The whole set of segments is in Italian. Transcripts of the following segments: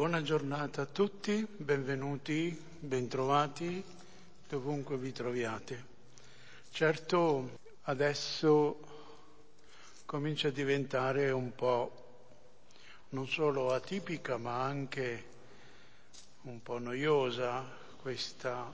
Buona giornata a tutti, benvenuti, bentrovati, dovunque vi troviate. Certo, adesso comincia a diventare un po' non solo atipica, ma anche un po' noiosa questa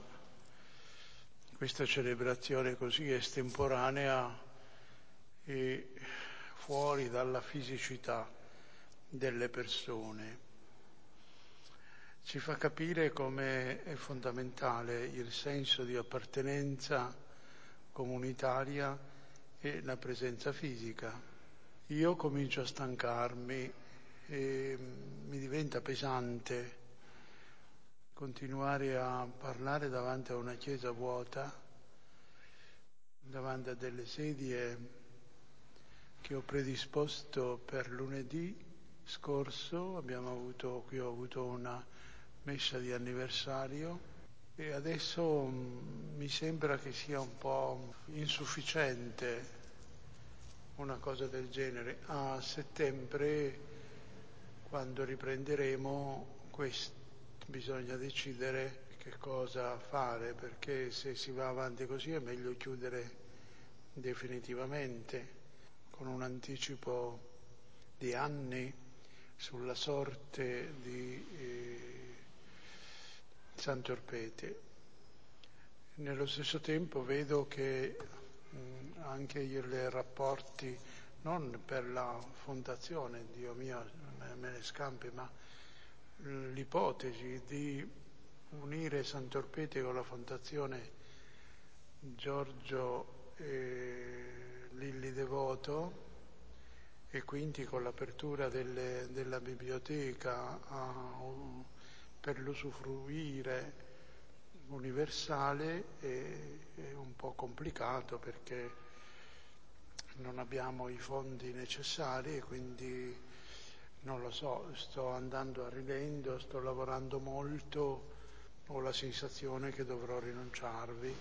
celebrazione così estemporanea e fuori dalla fisicità delle persone. Ci fa capire come è fondamentale il senso di appartenenza comunitaria e la presenza fisica. Io comincio a stancarmi e mi diventa pesante continuare a parlare davanti a una chiesa vuota, davanti a delle sedie che ho predisposto per lunedì scorso. Ho avuto una messa di anniversario e adesso mi sembra che sia un po' insufficiente una cosa del genere. A settembre, quando riprenderemo, bisogna decidere che cosa fare, perché se si va avanti così è meglio chiudere definitivamente, con un anticipo di anni sulla sorte di Sant'Orpete. Nello stesso tempo vedo che anche i rapporti, non per la fondazione, Dio mio, me ne scampi, ma l'ipotesi di unire Sant'Orpete con la fondazione Giorgio Lilli Devoto e quindi con l'apertura della biblioteca per l'usufruire universale è un po' complicato, perché non abbiamo i fondi necessari e quindi non lo so, sto andando a rilento, sto lavorando molto, ho la sensazione che dovrò rinunciarvi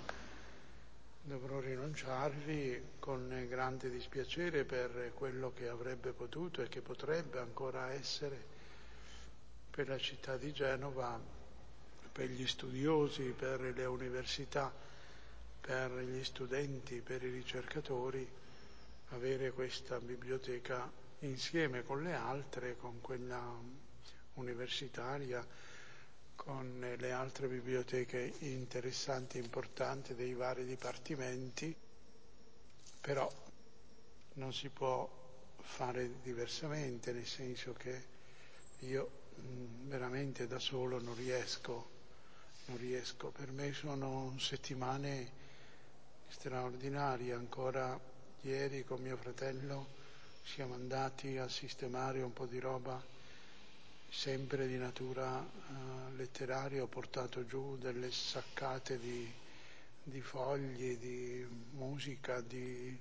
con grande dispiacere per quello che avrebbe potuto e che potrebbe ancora essere per la città di Genova, per gli studiosi, per le università, per gli studenti, per i ricercatori, avere questa biblioteca insieme con le altre, con quella universitaria, con le altre biblioteche interessanti e importanti dei vari dipartimenti, però non si può fare diversamente, nel senso che io veramente da solo non riesco. Per me sono settimane straordinarie. Ancora ieri con mio fratello siamo andati a sistemare un po' di roba, sempre di natura letteraria. Ho portato giù delle saccate di fogli, di musica, di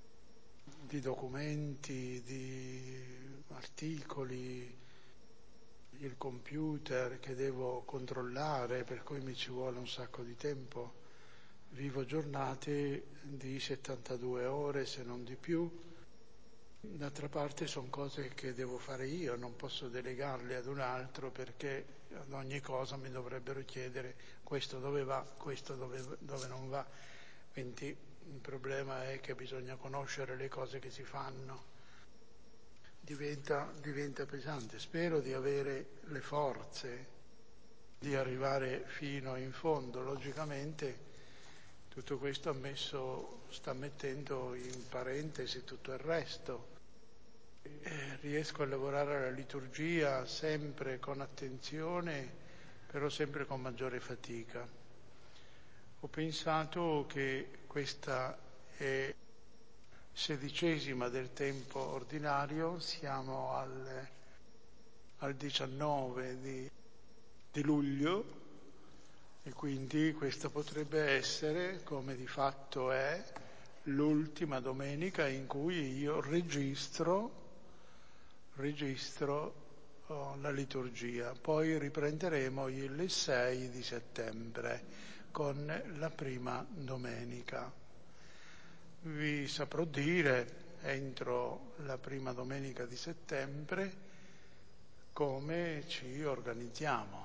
documenti, di articoli, il computer che devo controllare, per cui mi ci vuole un sacco di tempo. Vivo giornate di 72 ore, se non di più. D'altra parte sono cose che devo fare io, non posso delegarle ad un altro, perché ad ogni cosa mi dovrebbero chiedere questo dove va, questo dove non va. Quindi il problema è che bisogna conoscere le cose che si fanno. Diventa pesante. Spero di avere le forze di arrivare fino in fondo. Logicamente tutto questo sta mettendo in parentesi tutto il resto. Riesco a lavorare alla liturgia sempre con attenzione, però sempre con maggiore fatica. Ho pensato che questa è 16ª del tempo ordinario, siamo al 19 di luglio, e quindi questa potrebbe essere, come di fatto è, l'ultima domenica in cui io registro la liturgia. Poi riprenderemo il 6 di settembre con la prima domenica. Vi saprò dire entro la prima domenica di settembre come ci organizziamo,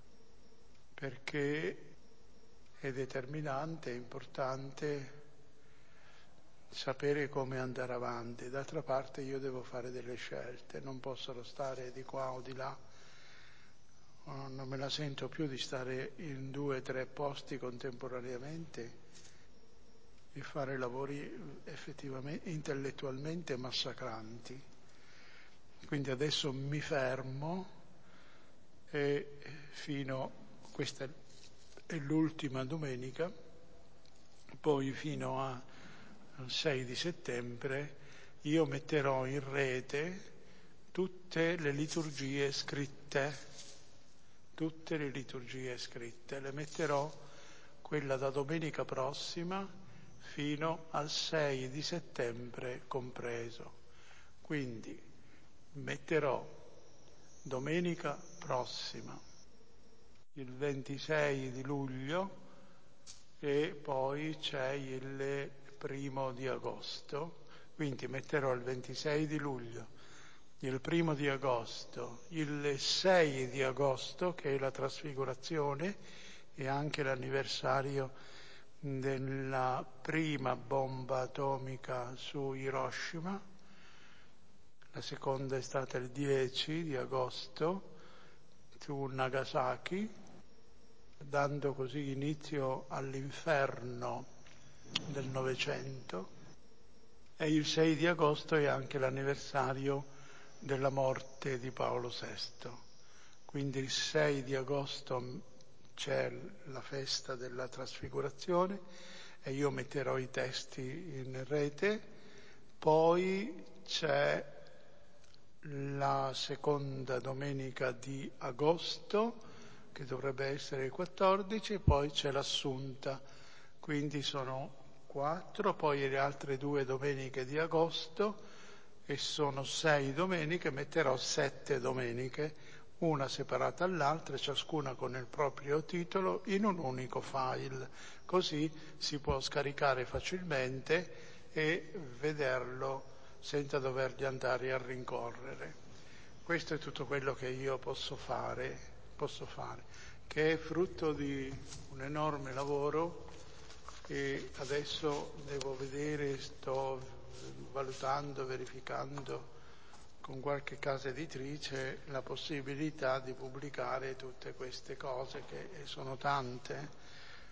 perché è determinante, è importante sapere come andare avanti. D'altra parte io devo fare delle scelte, non posso stare di qua o di là, non me la sento più di stare in 2 o 3 posti contemporaneamente e fare lavori effettivamente intellettualmente massacranti. Quindi adesso mi fermo e questa è l'ultima domenica, poi fino al 6 di settembre io metterò in rete tutte le liturgie scritte, le metterò quella da domenica prossima fino al 6 di settembre compreso. Quindi metterò domenica prossima, il 26 di luglio, e poi c'è il 1 di agosto, quindi metterò il 26 di luglio, il 1 di agosto, il 6 di agosto, che è la trasfigurazione e anche l'anniversario della prima bomba atomica su Hiroshima. La seconda è stata il 10 di agosto su Nagasaki, dando così inizio all'inferno del Novecento, e il 6 di agosto è anche l'anniversario della morte di Paolo VI. Quindi il 6 di agosto c'è la festa della trasfigurazione e io metterò i testi in rete, poi c'è la seconda domenica di agosto, che dovrebbe essere il 14, e poi c'è l'Assunta, quindi sono 4, poi le altre 2 domeniche di agosto, e sono 6 domeniche, metterò 7 domeniche, una separata all'altra, ciascuna con il proprio titolo, in un unico file, così si può scaricare facilmente e vederlo senza doverli andare a rincorrere. Questo è tutto quello che io posso fare, che è frutto di un enorme lavoro, e adesso devo vedere, sto valutando, verificando con qualche casa editrice la possibilità di pubblicare tutte queste cose, che sono tante.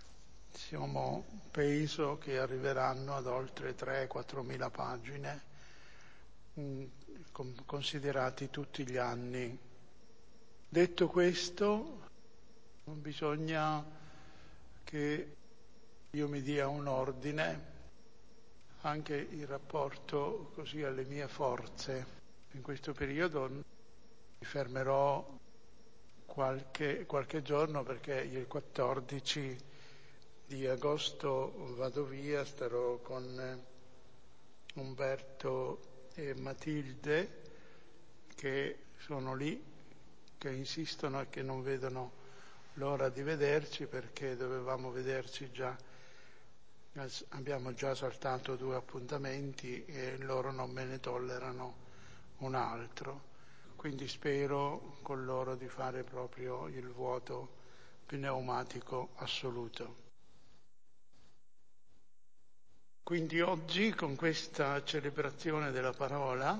Penso che arriveranno ad oltre 3-4 mila pagine, considerati tutti gli anni. Detto questo, bisogna che io mi dia un ordine anche in rapporto così alle mie forze. In questo periodo mi fermerò qualche giorno, perché il 14 di agosto vado via, starò con Umberto e Matilde, che sono lì, che insistono e che non vedono l'ora di vederci, perché dovevamo vederci già, abbiamo già saltato 2 appuntamenti e loro non me ne tollerano un altro. Quindi spero con loro di fare proprio il vuoto pneumatico assoluto. Quindi oggi, con questa celebrazione della parola,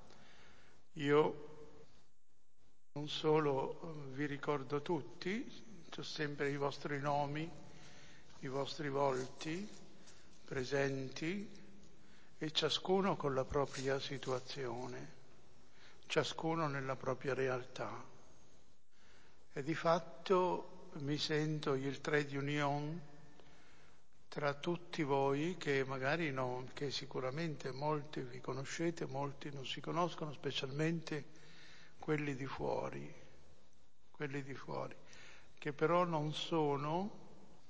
io non solo vi ricordo tutti, c'ho sempre i vostri nomi, i vostri volti presenti, e ciascuno con la propria situazione, ciascuno nella propria realtà. E di fatto mi sento il trade union tra tutti voi, che magari non, che sicuramente molti vi conoscete, molti non si conoscono, specialmente quelli di fuori, che però non sono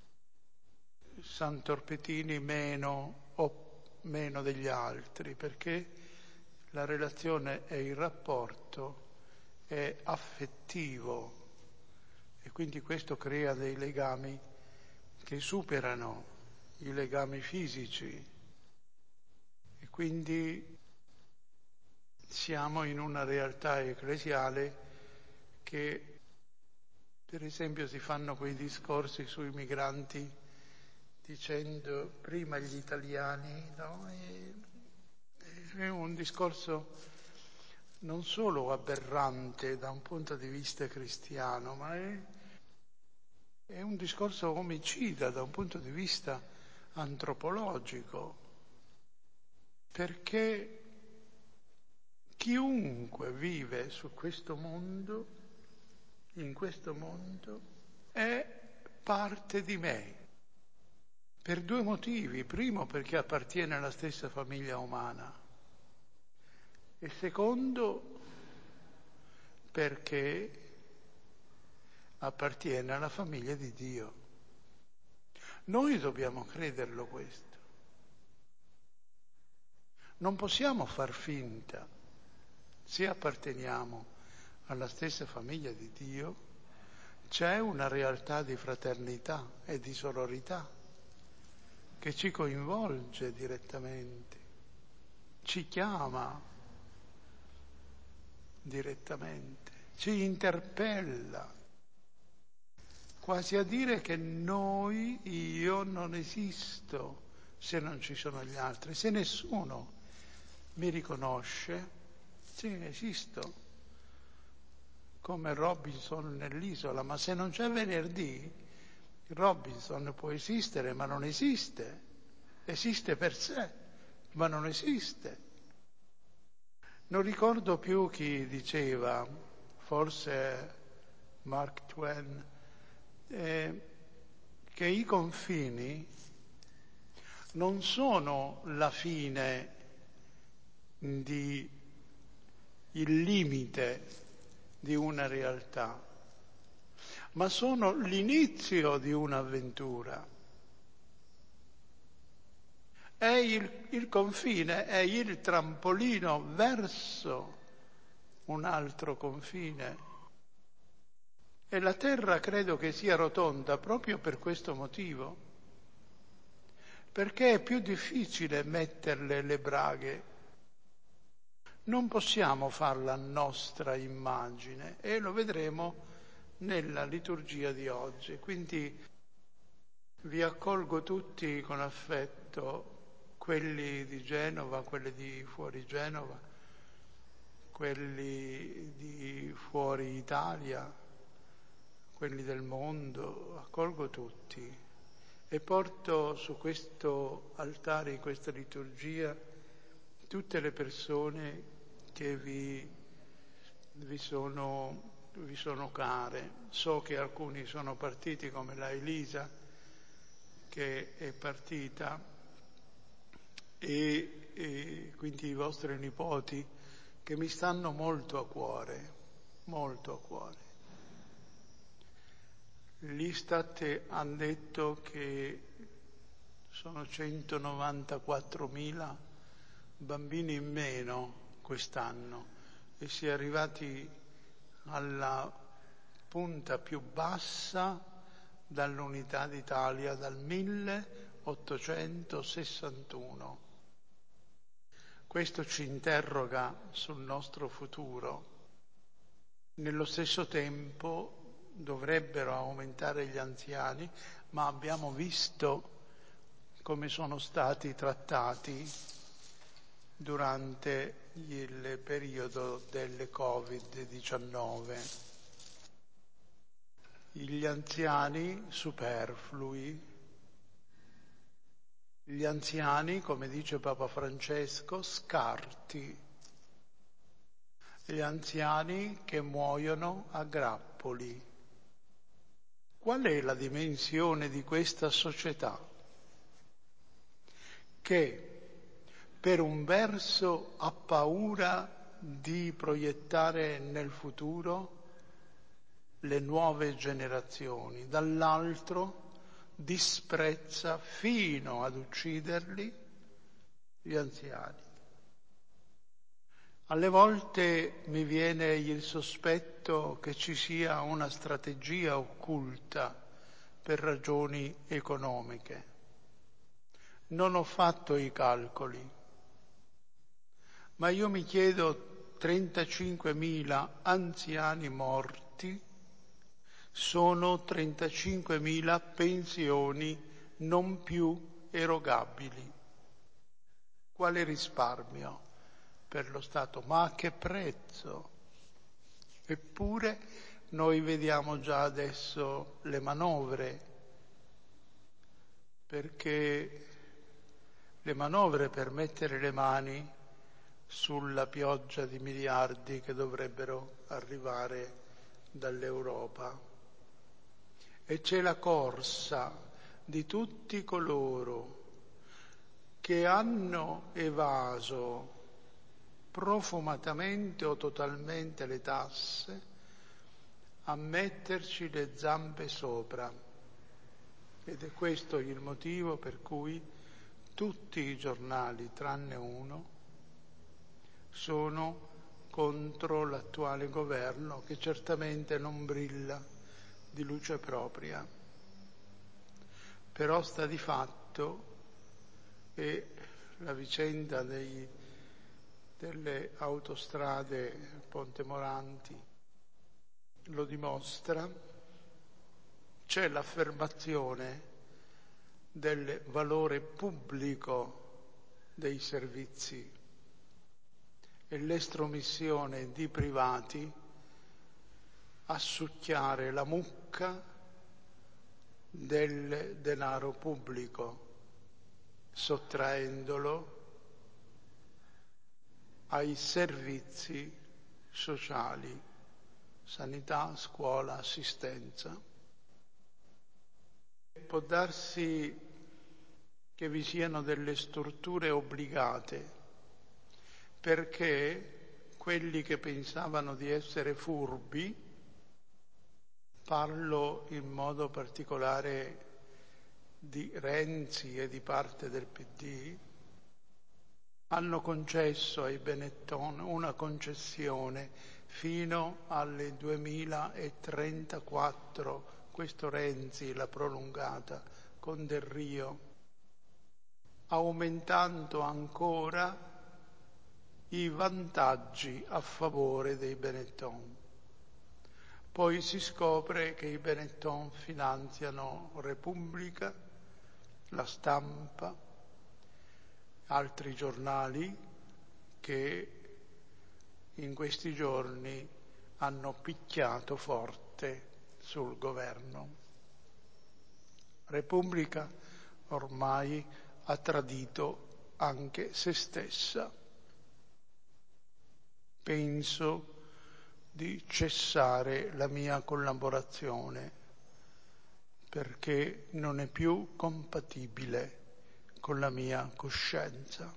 santorpetini meno degli altri, perché la relazione e il rapporto è affettivo, e quindi questo crea dei legami che superano i legami fisici, e quindi siamo in una realtà ecclesiale che per esempio si fanno quei discorsi sui migranti dicendo prima gli italiani, no? È un discorso non solo aberrante da un punto di vista cristiano, ma è un discorso omicida da un punto di vista antropologico, perché chiunque vive su questo mondo, in questo mondo, è parte di me, per due motivi. Primo, perché appartiene alla stessa famiglia umana, e secondo, perché appartiene alla famiglia di Dio. Noi dobbiamo crederlo questo. Non possiamo far finta. Se apparteniamo alla stessa famiglia di Dio, c'è una realtà di fraternità e di sororità che ci coinvolge direttamente, ci chiama direttamente, ci interpella, quasi a dire che io non esisto se non ci sono gli altri, se nessuno mi riconosce, sì, esisto, come Robinson nell'isola, ma se non c'è venerdì, Robinson può esistere ma non esiste, esiste per sé, ma non esiste. Non ricordo più chi diceva, forse Mark Twain, che i confini non sono la fine il limite di una realtà, ma sono l'inizio di un'avventura. Il confine è il trampolino verso un altro confine. E la terra credo che sia rotonda proprio per questo motivo, perché è più difficile metterle le braghe. Non possiamo farla a nostra immagine e lo vedremo nella liturgia di oggi. Quindi vi accolgo tutti con affetto, quelli di Genova, quelli di fuori Genova, quelli di fuori Italia, quelli del mondo, accolgo tutti e porto su questo altare, in questa liturgia, tutte le persone che vi sono care. So che alcuni sono partiti, come la Elisa, che è partita, e quindi i vostri nipoti, che mi stanno molto a cuore, molto a cuore. L'Istat hanno detto che sono 194.000 bambini in meno quest'anno e si è arrivati alla punta più bassa dall'Unità d'Italia, dal 1861. Questo ci interroga sul nostro futuro. Nello stesso tempo dovrebbero aumentare gli anziani, ma abbiamo visto come sono stati trattati durante il periodo del Covid-19. Gli anziani superflui, gli anziani, come dice Papa Francesco, scarti, gli anziani che muoiono a grappoli. Qual è la dimensione di questa società? Che per un verso ha paura di proiettare nel futuro le nuove generazioni, dall'altro disprezza fino ad ucciderli gli anziani. Alle volte mi viene il sospetto che ci sia una strategia occulta per ragioni economiche. Non ho fatto i calcoli, ma io mi chiedo 35.000 anziani morti, sono 35.000 pensioni non più erogabili. Quale risparmio per lo Stato? Ma a che prezzo? Eppure noi vediamo già adesso le manovre, perché le manovre per mettere le mani sulla pioggia di miliardi che dovrebbero arrivare dall'Europa. E c'è la corsa di tutti coloro che hanno evaso profumatamente o totalmente le tasse a metterci le zampe sopra. Ed è questo il motivo per cui tutti i giornali, tranne uno, sono contro l'attuale governo, che certamente non brilla di luce propria. Però sta di fatto, e la vicenda delle autostrade Ponte Moranti lo dimostra, c'è l'affermazione del valore pubblico dei servizi e l'estromissione di privati a succhiare la mucca del denaro pubblico, sottraendolo ai servizi sociali, sanità, scuola, assistenza. Può darsi che vi siano delle strutture obbligate, perché quelli che pensavano di essere furbi, parlo in modo particolare di Renzi e di parte del PD, hanno concesso ai Benetton una concessione fino alle 2034, questo Renzi l'ha prolungata con Del Rio, aumentando ancora i vantaggi a favore dei Benetton. Poi si scopre che i Benetton finanziano Repubblica, La Stampa, altri giornali che in questi giorni hanno picchiato forte sul governo. Repubblica ormai ha tradito anche se stessa. Penso di cessare la mia collaborazione perché non è più compatibile con la mia coscienza.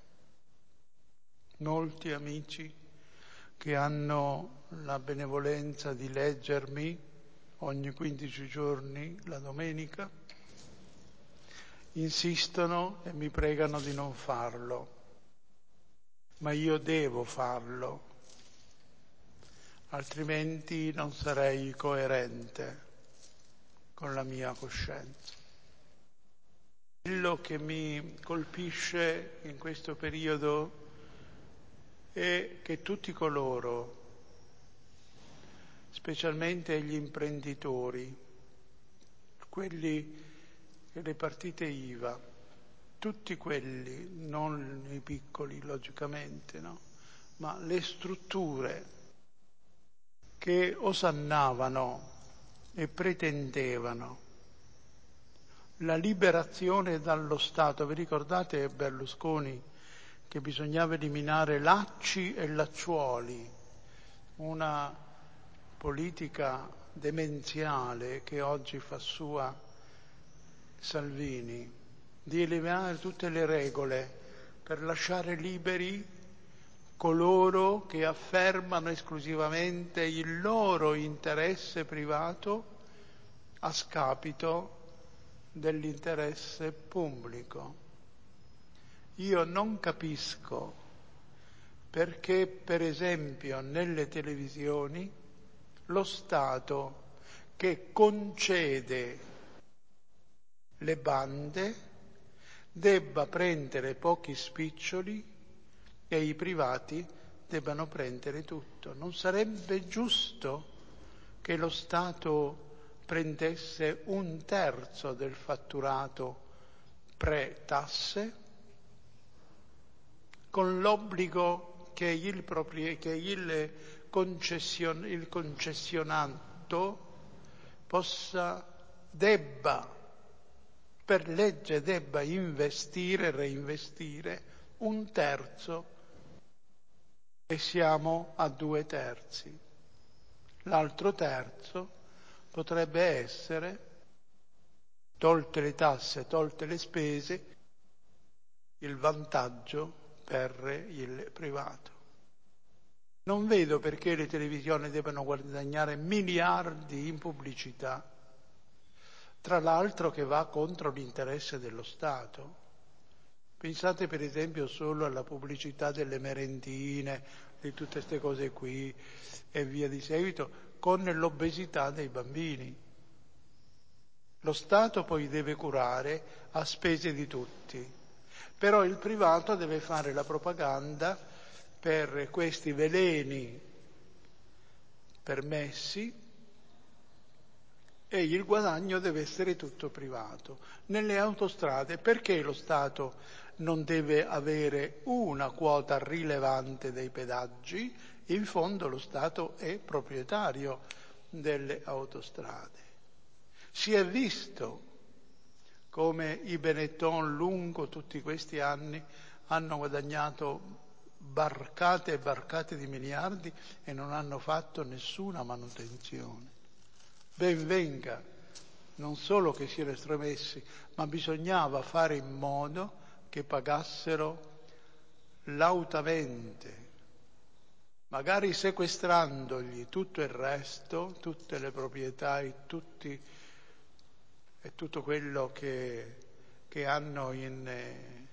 Molti amici che hanno la benevolenza di leggermi ogni 15 giorni la domenica insistono e mi pregano di non farlo, ma io devo farlo, altrimenti non sarei coerente con la mia coscienza. Quello che mi colpisce in questo periodo è che tutti coloro, specialmente gli imprenditori, quelli delle partite IVA, tutti quelli, non i piccoli logicamente, no? Ma le strutture che osannavano e pretendevano la liberazione dallo Stato. Vi ricordate Berlusconi che bisognava eliminare lacci e lacciuoli, una politica demenziale che oggi fa sua Salvini, di eliminare tutte le regole per lasciare liberi coloro che affermano esclusivamente il loro interesse privato a scapito dell'interesse pubblico. Io non capisco perché, per esempio, nelle televisioni lo Stato che concede le bande debba prendere pochi spiccioli e i privati debbano prendere tutto. Non sarebbe giusto che lo Stato prendesse 1/3 del fatturato pre-tasse, con l'obbligo che il concessionato per legge debba reinvestire 1/3 e siamo a 2/3. L'altro terzo potrebbe essere, tolte le tasse, tolte le spese, il vantaggio per il privato. Non vedo perché le televisioni debbano guadagnare miliardi in pubblicità, tra l'altro che va contro l'interesse dello Stato. Pensate per esempio solo alla pubblicità delle merendine, di tutte queste cose qui e via di seguito, con l'obesità dei bambini. Lo Stato poi deve curare a spese di tutti, però il privato deve fare la propaganda per questi veleni permessi e il guadagno deve essere tutto privato. Nelle autostrade perché lo Stato non deve avere una quota rilevante dei pedaggi? In fondo lo Stato è proprietario delle autostrade. Si è visto come i Benetton lungo tutti questi anni hanno guadagnato barcate e barcate di miliardi e non hanno fatto nessuna manutenzione. Ben venga, non solo che siano estromessi, ma bisognava fare in modo che pagassero lautamente, magari sequestrandogli tutto il resto, tutte le proprietà e tutto quello che hanno in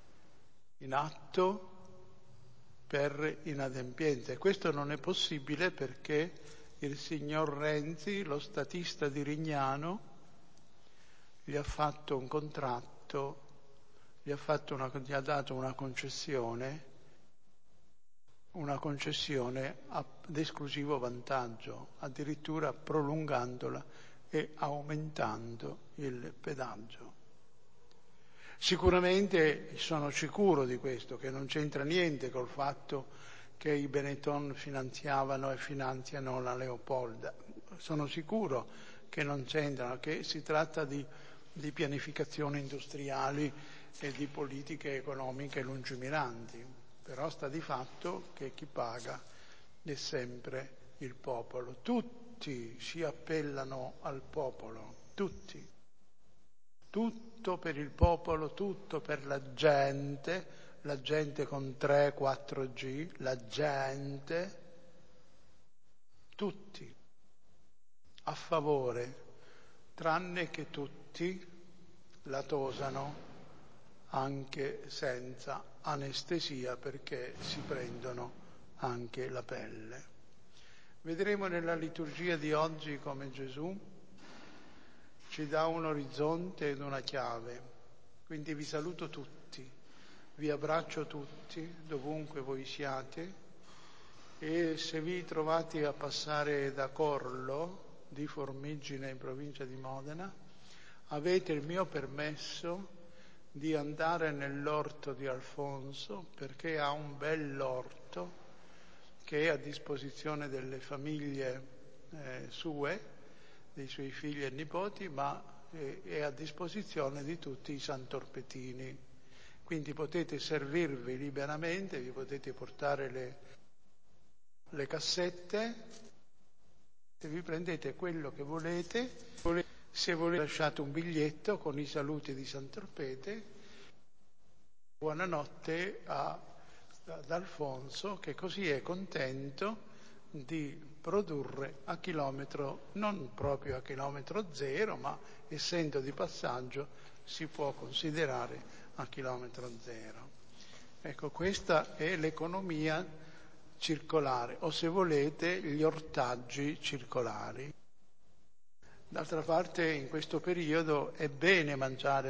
atto per inadempienza. Questo non è possibile perché il signor Renzi, lo statista di Rignano, gli ha fatto un contratto, gli ha dato una concessione ad esclusivo vantaggio, addirittura prolungandola e aumentando il pedaggio. Sicuramente sono sicuro di questo, che non c'entra niente col fatto che i Benetton finanziavano e finanziano la Leopolda. Sono sicuro che non c'entrano, che si tratta di pianificazioni industriali e di politiche economiche lungimiranti. Però sta di fatto che chi paga è sempre il popolo. Tutti si appellano al popolo, tutti. Tutto per il popolo, tutto per la gente con 3-4G, la gente, tutti a favore, tranne che tutti la tosano anche senza anestesia perché si prendono anche la pelle. Vedremo nella liturgia di oggi come Gesù ci dà un orizzonte ed una chiave. Quindi vi saluto tutti, vi abbraccio tutti, dovunque voi siate, e se vi trovate a passare da Corlo, di Formigine in provincia di Modena, avete il mio permesso di andare nell'orto di Alfonso, perché ha un bell'orto che è a disposizione delle famiglie sue, dei suoi figli e nipoti, ma è a disposizione di tutti i santorpetini. Quindi potete servirvi liberamente, vi potete portare le cassette, se vi prendete quello che volete, se volete lasciate un biglietto con i saluti di Santorpete. Buonanotte ad Alfonso, che così è contento di produrre a chilometro, non proprio a chilometro zero, ma essendo di passaggio si può considerare a chilometro zero. Ecco, questa è l'economia circolare, o se volete gli ortaggi circolari. D'altra parte in questo periodo è bene mangiare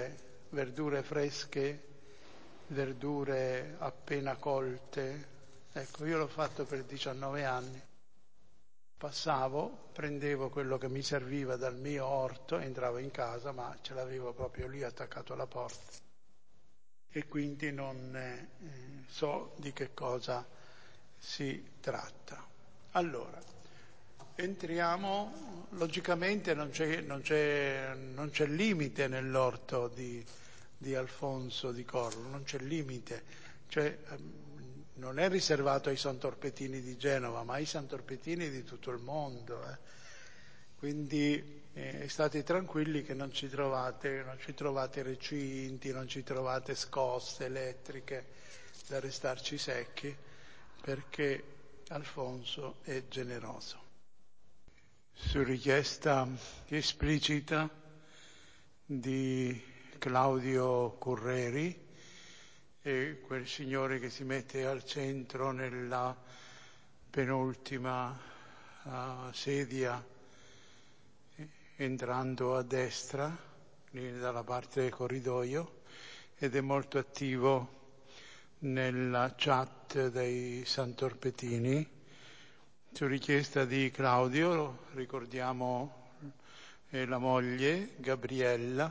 verdure fresche, verdure appena colte, Ecco, io l'ho fatto per 19 anni. Passavo, prendevo quello che mi serviva dal mio orto, entravo in casa, ma ce l'avevo proprio lì attaccato alla porta. E quindi non so di che cosa si tratta. Allora, entriamo, logicamente non c'è limite nell'orto di Alfonso di Corlo, non c'è limite, cioè non è riservato ai Santorpetini di Genova, ma ai Santorpetini di tutto il mondo. Quindi state tranquilli che non ci trovate recinti, non ci trovate scosse elettriche da restarci secchi, perché Alfonso è generoso. Su richiesta esplicita di Claudio Curreri, e quel signore che si mette al centro nella penultima sedia, entrando a destra, lì dalla parte del corridoio, ed è molto attivo nella chat dei Santorpetini. Su richiesta di Claudio, ricordiamo la moglie Gabriella,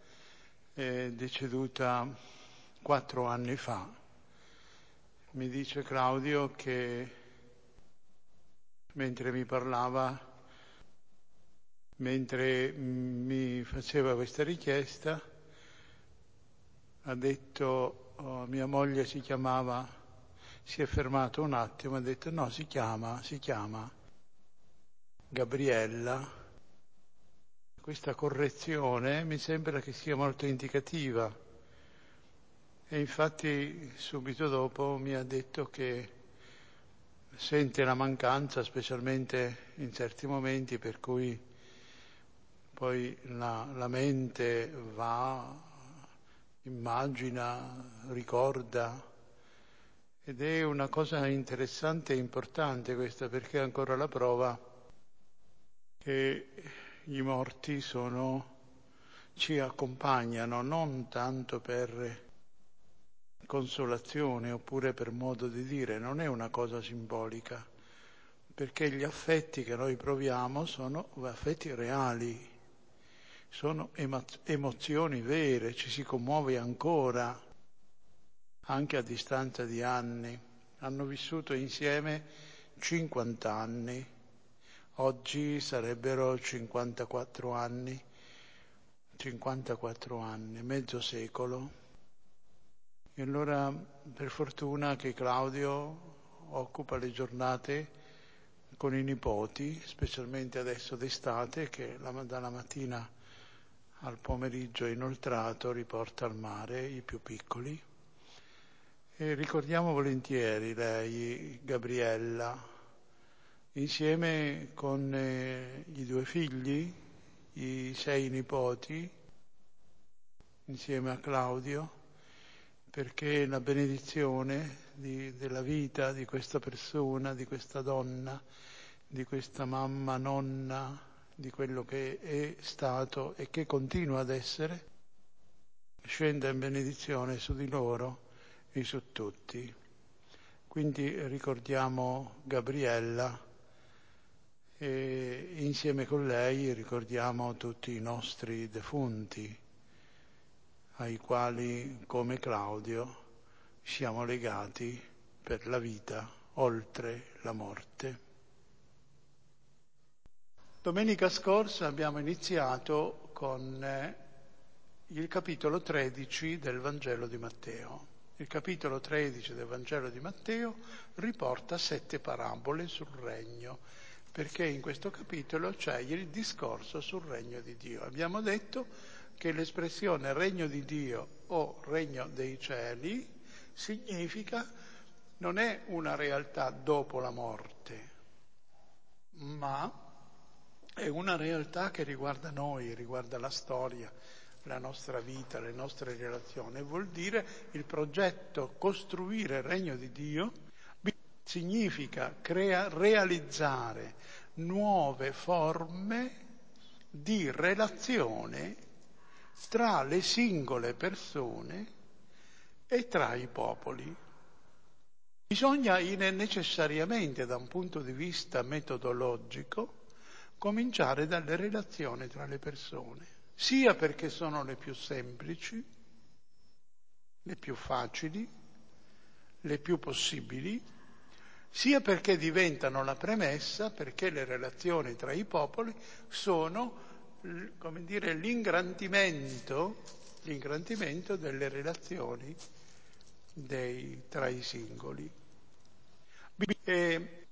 deceduta 4 anni fa. Mi dice Claudio che mentre mi parlava, mentre mi faceva questa richiesta, ha detto, mia moglie si è fermato un attimo, ha detto no, si chiama Gabriella. Questa correzione mi sembra che sia molto indicativa, e infatti subito dopo mi ha detto che sente la mancanza, specialmente in certi momenti, per cui poi la mente va, immagina, ricorda, ed è una cosa interessante e importante questa, perché è ancora la prova che i morti ci accompagnano non tanto per consolazione oppure per modo di dire, non è una cosa simbolica, perché gli affetti che noi proviamo sono affetti reali, sono emozioni vere, ci si commuove ancora, anche a distanza di anni. Hanno vissuto insieme 50 anni, oggi sarebbero 54 anni, mezzo secolo. E allora, per fortuna che Claudio occupa le giornate con i nipoti, specialmente adesso d'estate, che dalla mattina al pomeriggio è inoltrato, riporta al mare i più piccoli. E ricordiamo volentieri lei, Gabriella, insieme con i 2 figli, i 6 nipoti, insieme a Claudio, perché la benedizione della vita di questa persona, di questa donna, di questa mamma, nonna, di quello che è stato e che continua ad essere, scenda in benedizione su di loro e su tutti. Quindi ricordiamo Gabriella e insieme con lei ricordiamo tutti i nostri defunti, ai quali, come Claudio, siamo legati per la vita oltre la morte. Domenica scorsa abbiamo iniziato con il capitolo 13 del Vangelo di Matteo. Il capitolo 13 del Vangelo di Matteo riporta 7 parabole sul regno, perché in questo capitolo c'è il discorso sul regno di Dio. Abbiamo detto che l'espressione regno di Dio o regno dei cieli significa, non è una realtà dopo la morte, ma è una realtà che riguarda noi, riguarda la storia, la nostra vita, le nostre relazioni. Vuol dire il progetto costruire il regno di Dio significa realizzare nuove forme di relazione tra le singole persone e tra i popoli. Bisogna necessariamente, da un punto di vista metodologico, cominciare dalle relazioni tra le persone, sia perché sono le più semplici, le più facili, le più possibili, sia perché diventano la premessa perché le relazioni tra i popoli sono, come dire, l'ingrandimento delle relazioni tra i singoli. E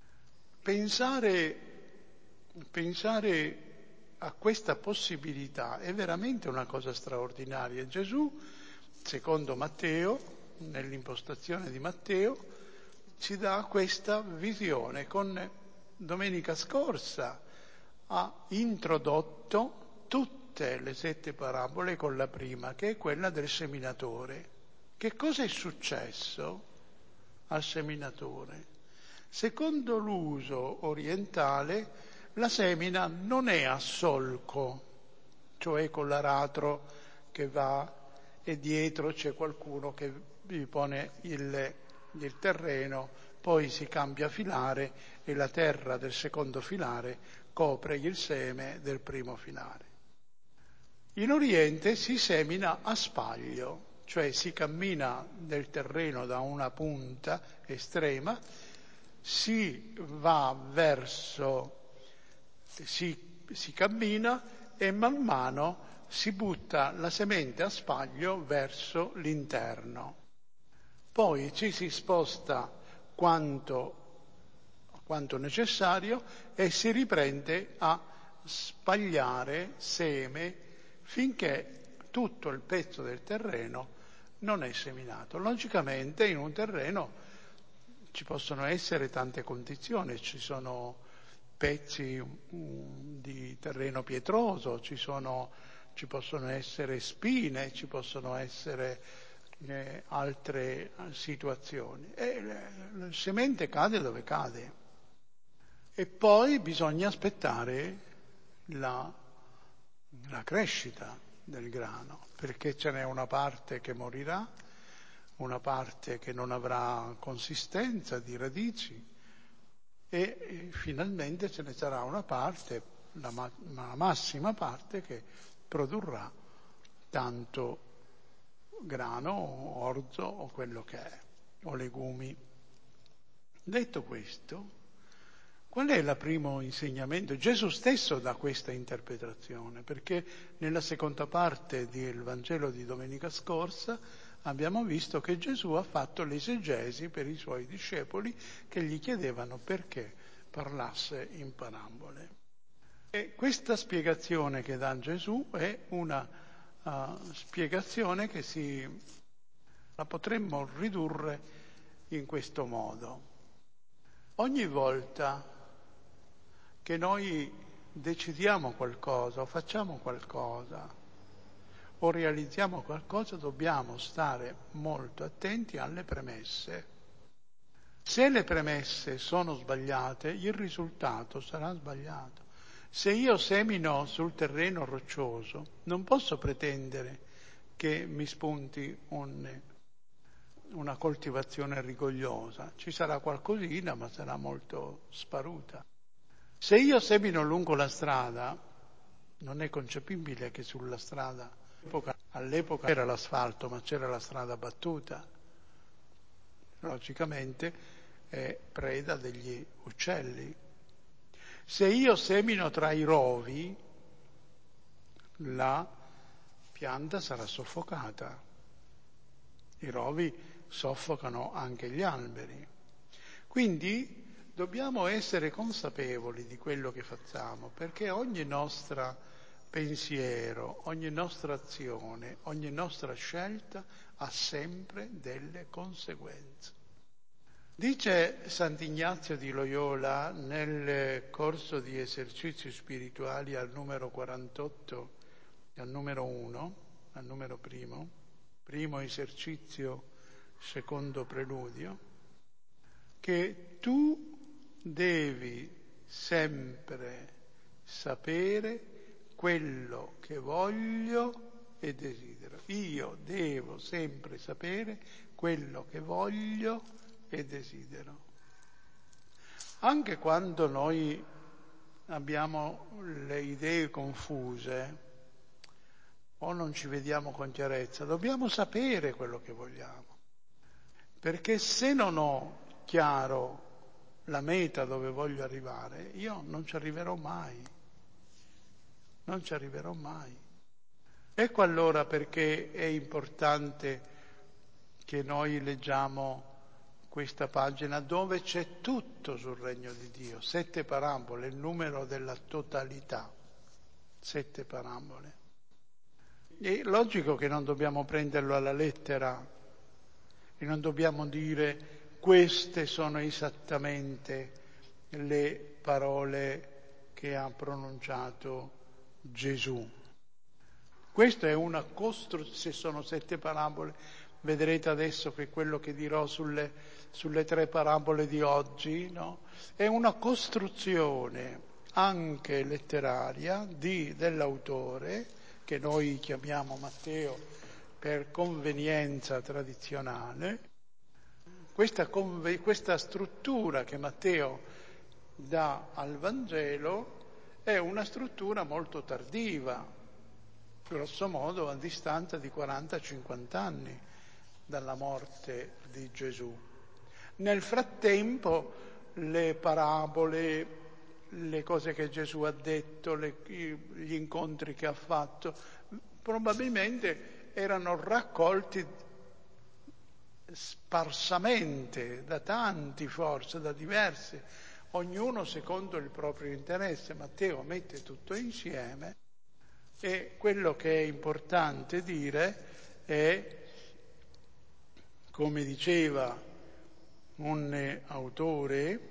pensare a questa possibilità è veramente una cosa straordinaria. Gesù, secondo Matteo, nell'impostazione di Matteo, ci dà questa visione. Domenica scorsa ha introdotto tutte le 7 parabole con la prima, che è quella del seminatore. Che cosa è successo al seminatore? Secondo l'uso orientale, la semina non è a solco, cioè con l'aratro che va e dietro c'è qualcuno che vi pone il terreno, poi si cambia filare e la terra del secondo filare copre il seme del primo filare. In Oriente si semina a spaglio, cioè si cammina nel terreno da una punta estrema, si cammina e man mano si butta la semente a spaglio verso l'interno. Poi ci si sposta quanto necessario e si riprende a spagliare seme finché tutto il pezzo del terreno non è seminato. Logicamente in un terreno ci possono essere tante condizioni, ci sono pezzi di terreno pietroso, ci possono essere spine, ci possono essere altre situazioni. E la semente cade dove cade. E poi bisogna aspettare la crescita del grano, perché ce n'è una parte che morirà, una parte che non avrà consistenza di radici e finalmente ce ne sarà una parte, la massima parte, che produrrà tanto grano, orzo o quello che è, o legumi. Detto questo, qual è il primo insegnamento? Gesù stesso dà questa interpretazione, perché nella seconda parte del Vangelo di domenica scorsa abbiamo visto che Gesù ha fatto l'esegesi per i suoi discepoli che gli chiedevano perché parlasse in parabole. E questa spiegazione che dà Gesù è una spiegazione che la potremmo ridurre in questo modo. Ogni volta che noi decidiamo qualcosa o facciamo qualcosa o realizziamo qualcosa, dobbiamo stare molto attenti alle premesse. Se le premesse sono sbagliate, il risultato sarà sbagliato. Se io semino sul terreno roccioso, non posso pretendere che mi spunti una coltivazione rigogliosa. Ci sarà qualcosina, ma sarà molto sparuta. Se io semino lungo la strada, non è concepibile che sulla strada, all'epoca era l'asfalto, ma c'era la strada battuta. Logicamente è preda degli uccelli. Se io semino tra i rovi, la pianta sarà soffocata. I rovi soffocano anche gli alberi. Quindi dobbiamo essere consapevoli di quello che facciamo, perché ogni nostro pensiero, ogni nostra azione, ogni nostra scelta ha sempre delle conseguenze. Dice Sant'Ignazio di Loyola nel corso di esercizi spirituali al numero 48 e al numero 1, al numero primo esercizio, secondo preludio, che tu devi sempre sapere quello che voglio e desidero. Io devo sempre sapere quello che voglio che desidero. Anche quando noi abbiamo le idee confuse o non ci vediamo con chiarezza, dobbiamo sapere quello che vogliamo. Perché se non ho chiaro la meta dove voglio arrivare, io non ci arriverò mai. Non ci arriverò mai. Ecco allora perché è importante che noi leggiamo questa pagina dove c'è tutto sul regno di Dio. 7 parabole, il numero della totalità. 7 parabole. È logico che non dobbiamo prenderlo alla lettera e non dobbiamo dire queste sono esattamente le parole che ha pronunciato Gesù. Questo è una costruzione, se sono 7 parabole, vedrete adesso che quello che dirò sulle 3 parabole di oggi, no? È una costruzione anche letteraria dell'autore, che noi chiamiamo Matteo per convenienza tradizionale. Questa struttura che Matteo dà al Vangelo è una struttura molto tardiva, grosso modo a distanza di 40-50 anni dalla morte di Gesù. Nel frattempo le parabole, le cose che Gesù ha detto, gli incontri che ha fatto, probabilmente erano raccolti sparsamente da tanti, forse da diversi, ognuno secondo il proprio interesse. Matteo mette tutto insieme e quello che è importante dire è, come diceva un autore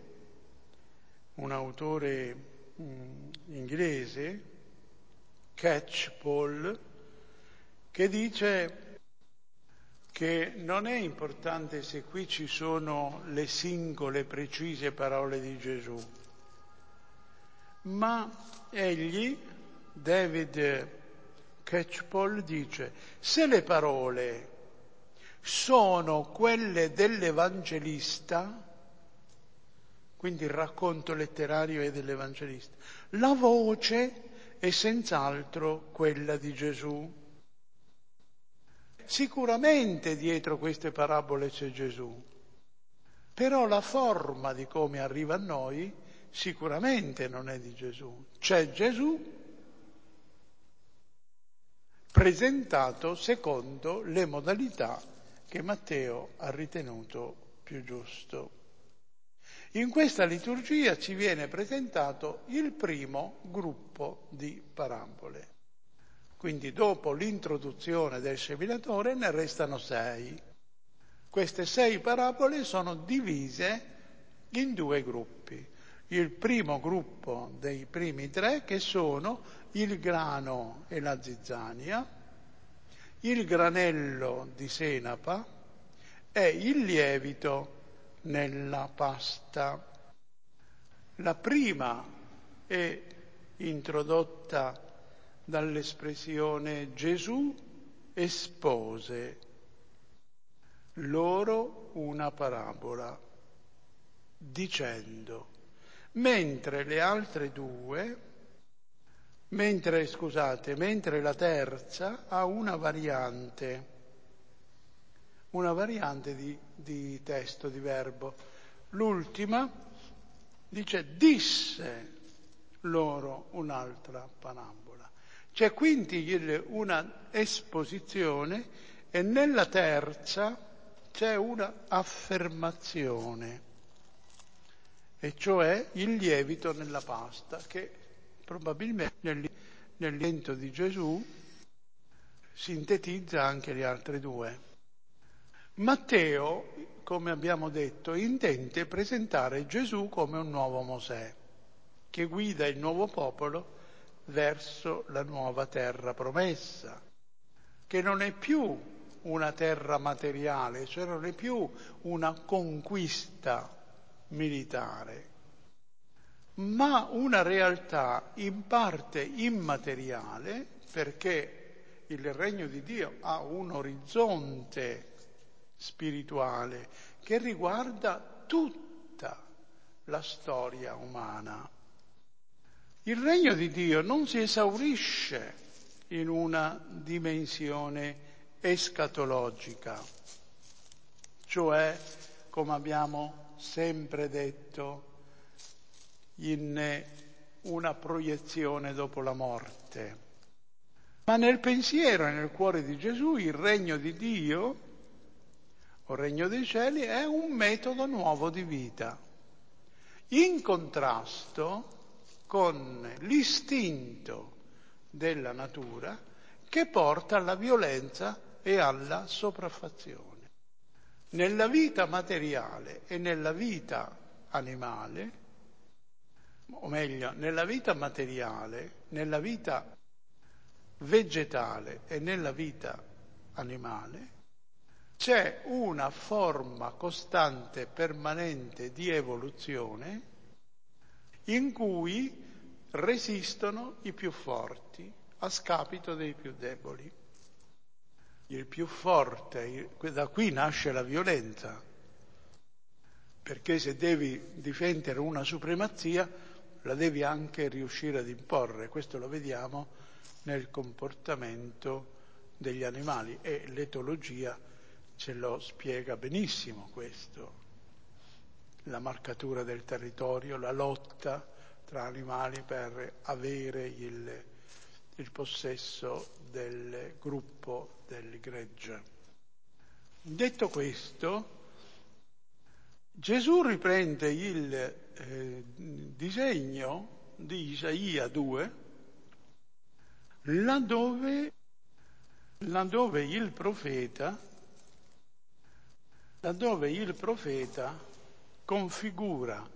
inglese, Catchpole, che dice che non è importante se qui ci sono le singole precise parole di Gesù, ma David Catchpole dice, se le parole sono quelle dell'Evangelista, quindi il racconto letterario è dell'Evangelista, la voce è senz'altro quella di Gesù. Sicuramente dietro queste parabole c'è Gesù, però la forma di come arriva a noi sicuramente non è di Gesù. C'è Gesù presentato secondo le modalità che Matteo ha ritenuto più giusto. In questa liturgia ci viene presentato il primo gruppo di parabole. Quindi dopo l'introduzione del seminatore ne restano 6. Queste 6 parabole sono divise in 2 gruppi. Il primo gruppo dei primi 3 che sono il grano e la zizzania, il granello di senapa e il lievito nella pasta. La prima è introdotta dall'espressione Gesù espose loro una parabola, dicendo, mentre le altre 2, mentre la terza ha una variante di testo, di verbo. L'ultima dice disse loro un'altra parabola. C'è quindi una esposizione e nella terza c'è una affermazione, e cioè il lievito nella pasta, che probabilmente nell'intento di Gesù sintetizza anche le altre 2. Matteo, come abbiamo detto, intende presentare Gesù come un nuovo Mosè, che guida il nuovo popolo verso la nuova terra promessa, che non è più una terra materiale, cioè non è più una conquista militare, ma una realtà in parte immateriale, perché il regno di Dio ha un orizzonte spirituale che riguarda tutta la storia umana. Il regno di Dio non si esaurisce in una dimensione escatologica, cioè, come abbiamo sempre detto, in una proiezione dopo la morte. Ma nel pensiero e nel cuore di Gesù il regno di Dio, o regno dei cieli, è un metodo nuovo di vita, in contrasto con l'istinto della natura che porta alla violenza e alla sopraffazione. Nella vita materiale e nella vita animale, o meglio, nella vita materiale, nella vita vegetale e nella vita animale, c'è una forma costante, permanente di evoluzione in cui resistono i più forti a scapito dei più deboli. Il più forte, da qui nasce la violenza, perché se devi difendere una supremazia la devi anche riuscire ad imporre. Questo lo vediamo nel comportamento degli animali e l'etologia ce lo spiega benissimo questo. La marcatura del territorio, la lotta tra animali per avere il possesso del gruppo, del gregge. Detto questo, Gesù riprende il disegno di Isaia 2, laddove il profeta configura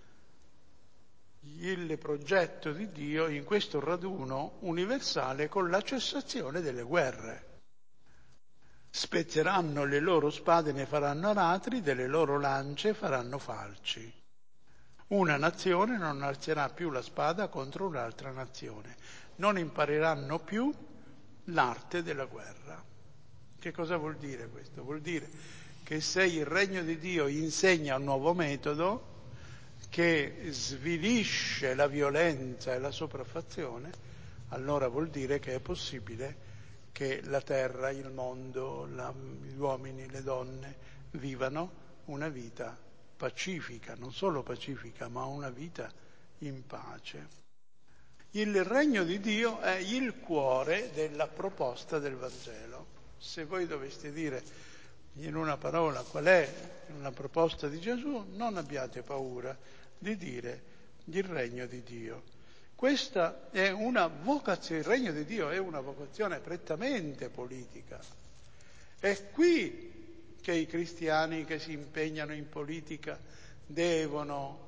il progetto di Dio in questo raduno universale con la cessazione delle guerre. Spezzeranno le loro spade, ne faranno aratri, delle loro lance faranno falci. Una nazione non alzerà più la spada contro un'altra nazione. Non impareranno più l'arte della guerra. Che cosa vuol dire questo? Vuol dire che se il regno di Dio insegna un nuovo metodo che svilisce la violenza e la sopraffazione, allora vuol dire che è possibile che la terra, il mondo, gli uomini, le donne vivano una vita pacifica, non solo pacifica, ma una vita in pace. Il regno di Dio è il cuore della proposta del Vangelo. Se voi doveste dire in una parola qual è la proposta di Gesù, non abbiate paura di dire il regno di Dio. Questa è una vocazione, il regno di Dio è una vocazione prettamente politica. È qui che i cristiani che si impegnano in politica devono,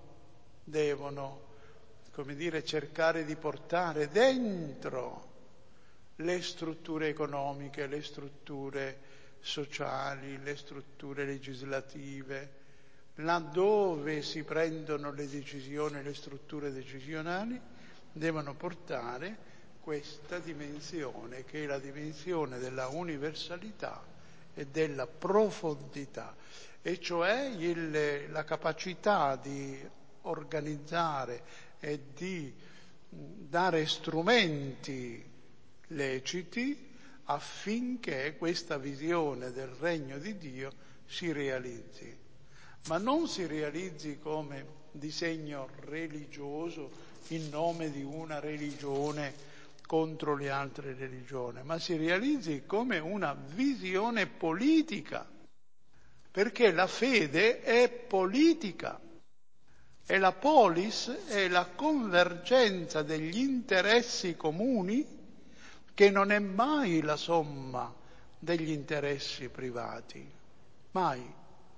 come dire, cercare di portare dentro le strutture economiche, le strutture sociali, le strutture legislative, laddove si prendono le decisioni, le strutture decisionali, devono portare questa dimensione, che è la dimensione della universalità e della profondità, e cioè la capacità di organizzare e di dare strumenti leciti affinché questa visione del regno di Dio si realizzi, ma non si realizzi come disegno religioso in nome di una religione contro le altre religioni, ma si realizzi come una visione politica, perché la fede è politica e la polis è la convergenza degli interessi comuni, che non è mai la somma degli interessi privati, mai,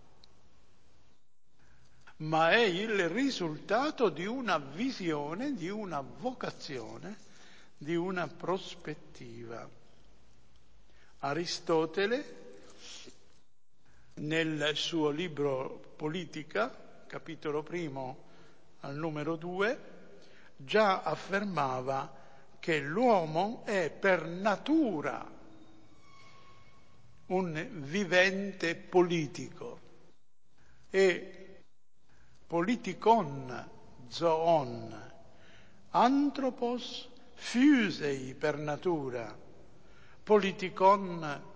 ma è il risultato di una visione, di una vocazione, di una prospettiva. Aristotele, nel suo libro Politica, capitolo 1 al numero 2, già affermava che l'uomo è per natura un vivente politico. e politikon zoon, anthropos physei per natura, politikon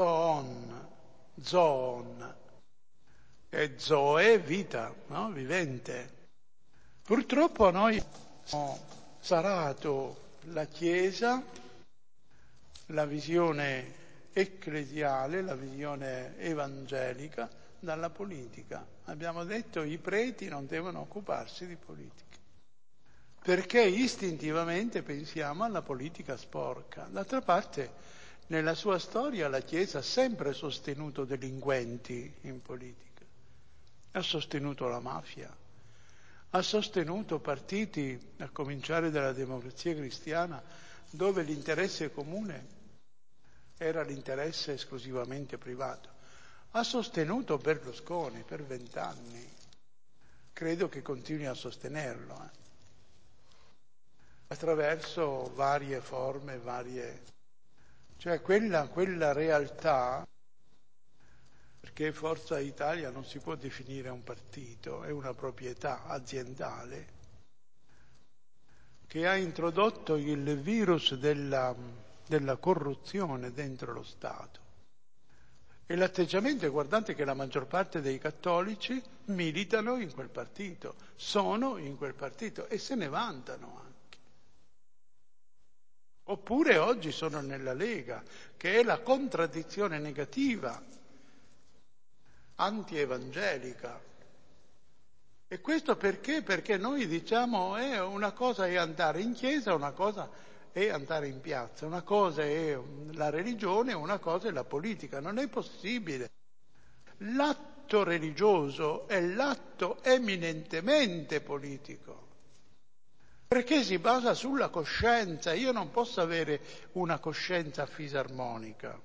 zoon, e zoe vita, no? Vivente. Purtroppo noi abbiamo sarato la Chiesa, la visione ecclesiale, la visione evangelica, dalla politica. Abbiamo detto i preti non devono occuparsi di politica, perché istintivamente pensiamo alla politica sporca. D'altra parte, nella sua storia la Chiesa ha sempre sostenuto delinquenti in politica, ha sostenuto la mafia, ha sostenuto partiti, a cominciare dalla Democrazia Cristiana, dove l'interesse comune era l'interesse esclusivamente privato. Ha sostenuto Berlusconi per 20 anni, credo che continui a sostenerlo, attraverso varie forme, cioè quella realtà, perché Forza Italia non si può definire un partito, è una proprietà aziendale che ha introdotto il virus della corruzione dentro lo Stato. E l'atteggiamento è, guardate che la maggior parte dei cattolici militano in quel partito, sono in quel partito e se ne vantano anche. Oppure oggi sono nella Lega, che è la contraddizione negativa, anti-evangelica. E questo perché? Perché noi diciamo una cosa è andare in chiesa, una cosa è andare in piazza, una cosa è la religione, una cosa è la politica. Non è possibile. L'atto religioso è l'atto eminentemente politico, perché si basa sulla coscienza. Io non posso avere una coscienza fisarmonica.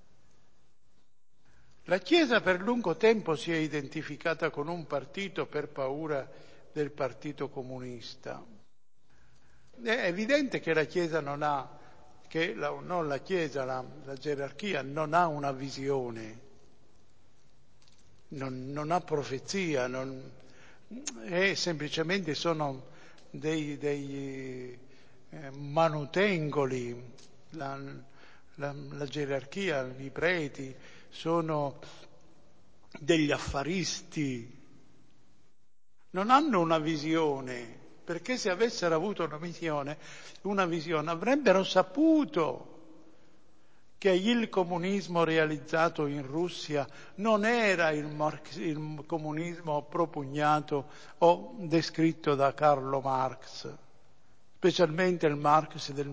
La Chiesa per lungo tempo si è identificata con un partito per paura del Partito Comunista. È evidente che la Chiesa non ha, non la Chiesa, la gerarchia non ha una visione, non ha profezia, semplicemente sono dei manutengoli. La gerarchia, i preti, sono degli affaristi, non hanno una visione, perché se avessero avuto una visione avrebbero saputo che il comunismo realizzato in Russia non era il comunismo propugnato o descritto da Carlo Marx, specialmente il Marx del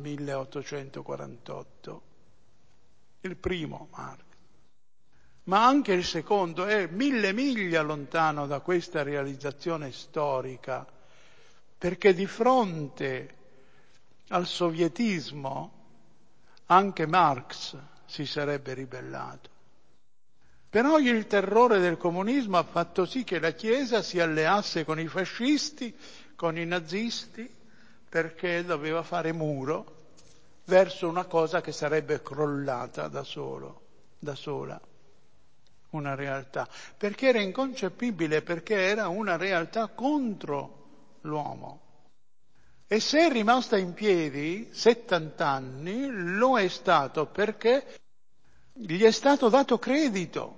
1848, il primo Marx. Ma anche il secondo è 1000 miglia lontano da questa realizzazione storica, perché di fronte al sovietismo anche Marx si sarebbe ribellato. Però il terrore del comunismo ha fatto sì che la Chiesa si alleasse con i fascisti, con i nazisti, perché doveva fare muro verso una cosa che sarebbe crollata da sola. Una realtà, perché era inconcepibile, perché era una realtà contro l'uomo. E se è rimasta in piedi 70 anni, lo è stato perché gli è stato dato credito.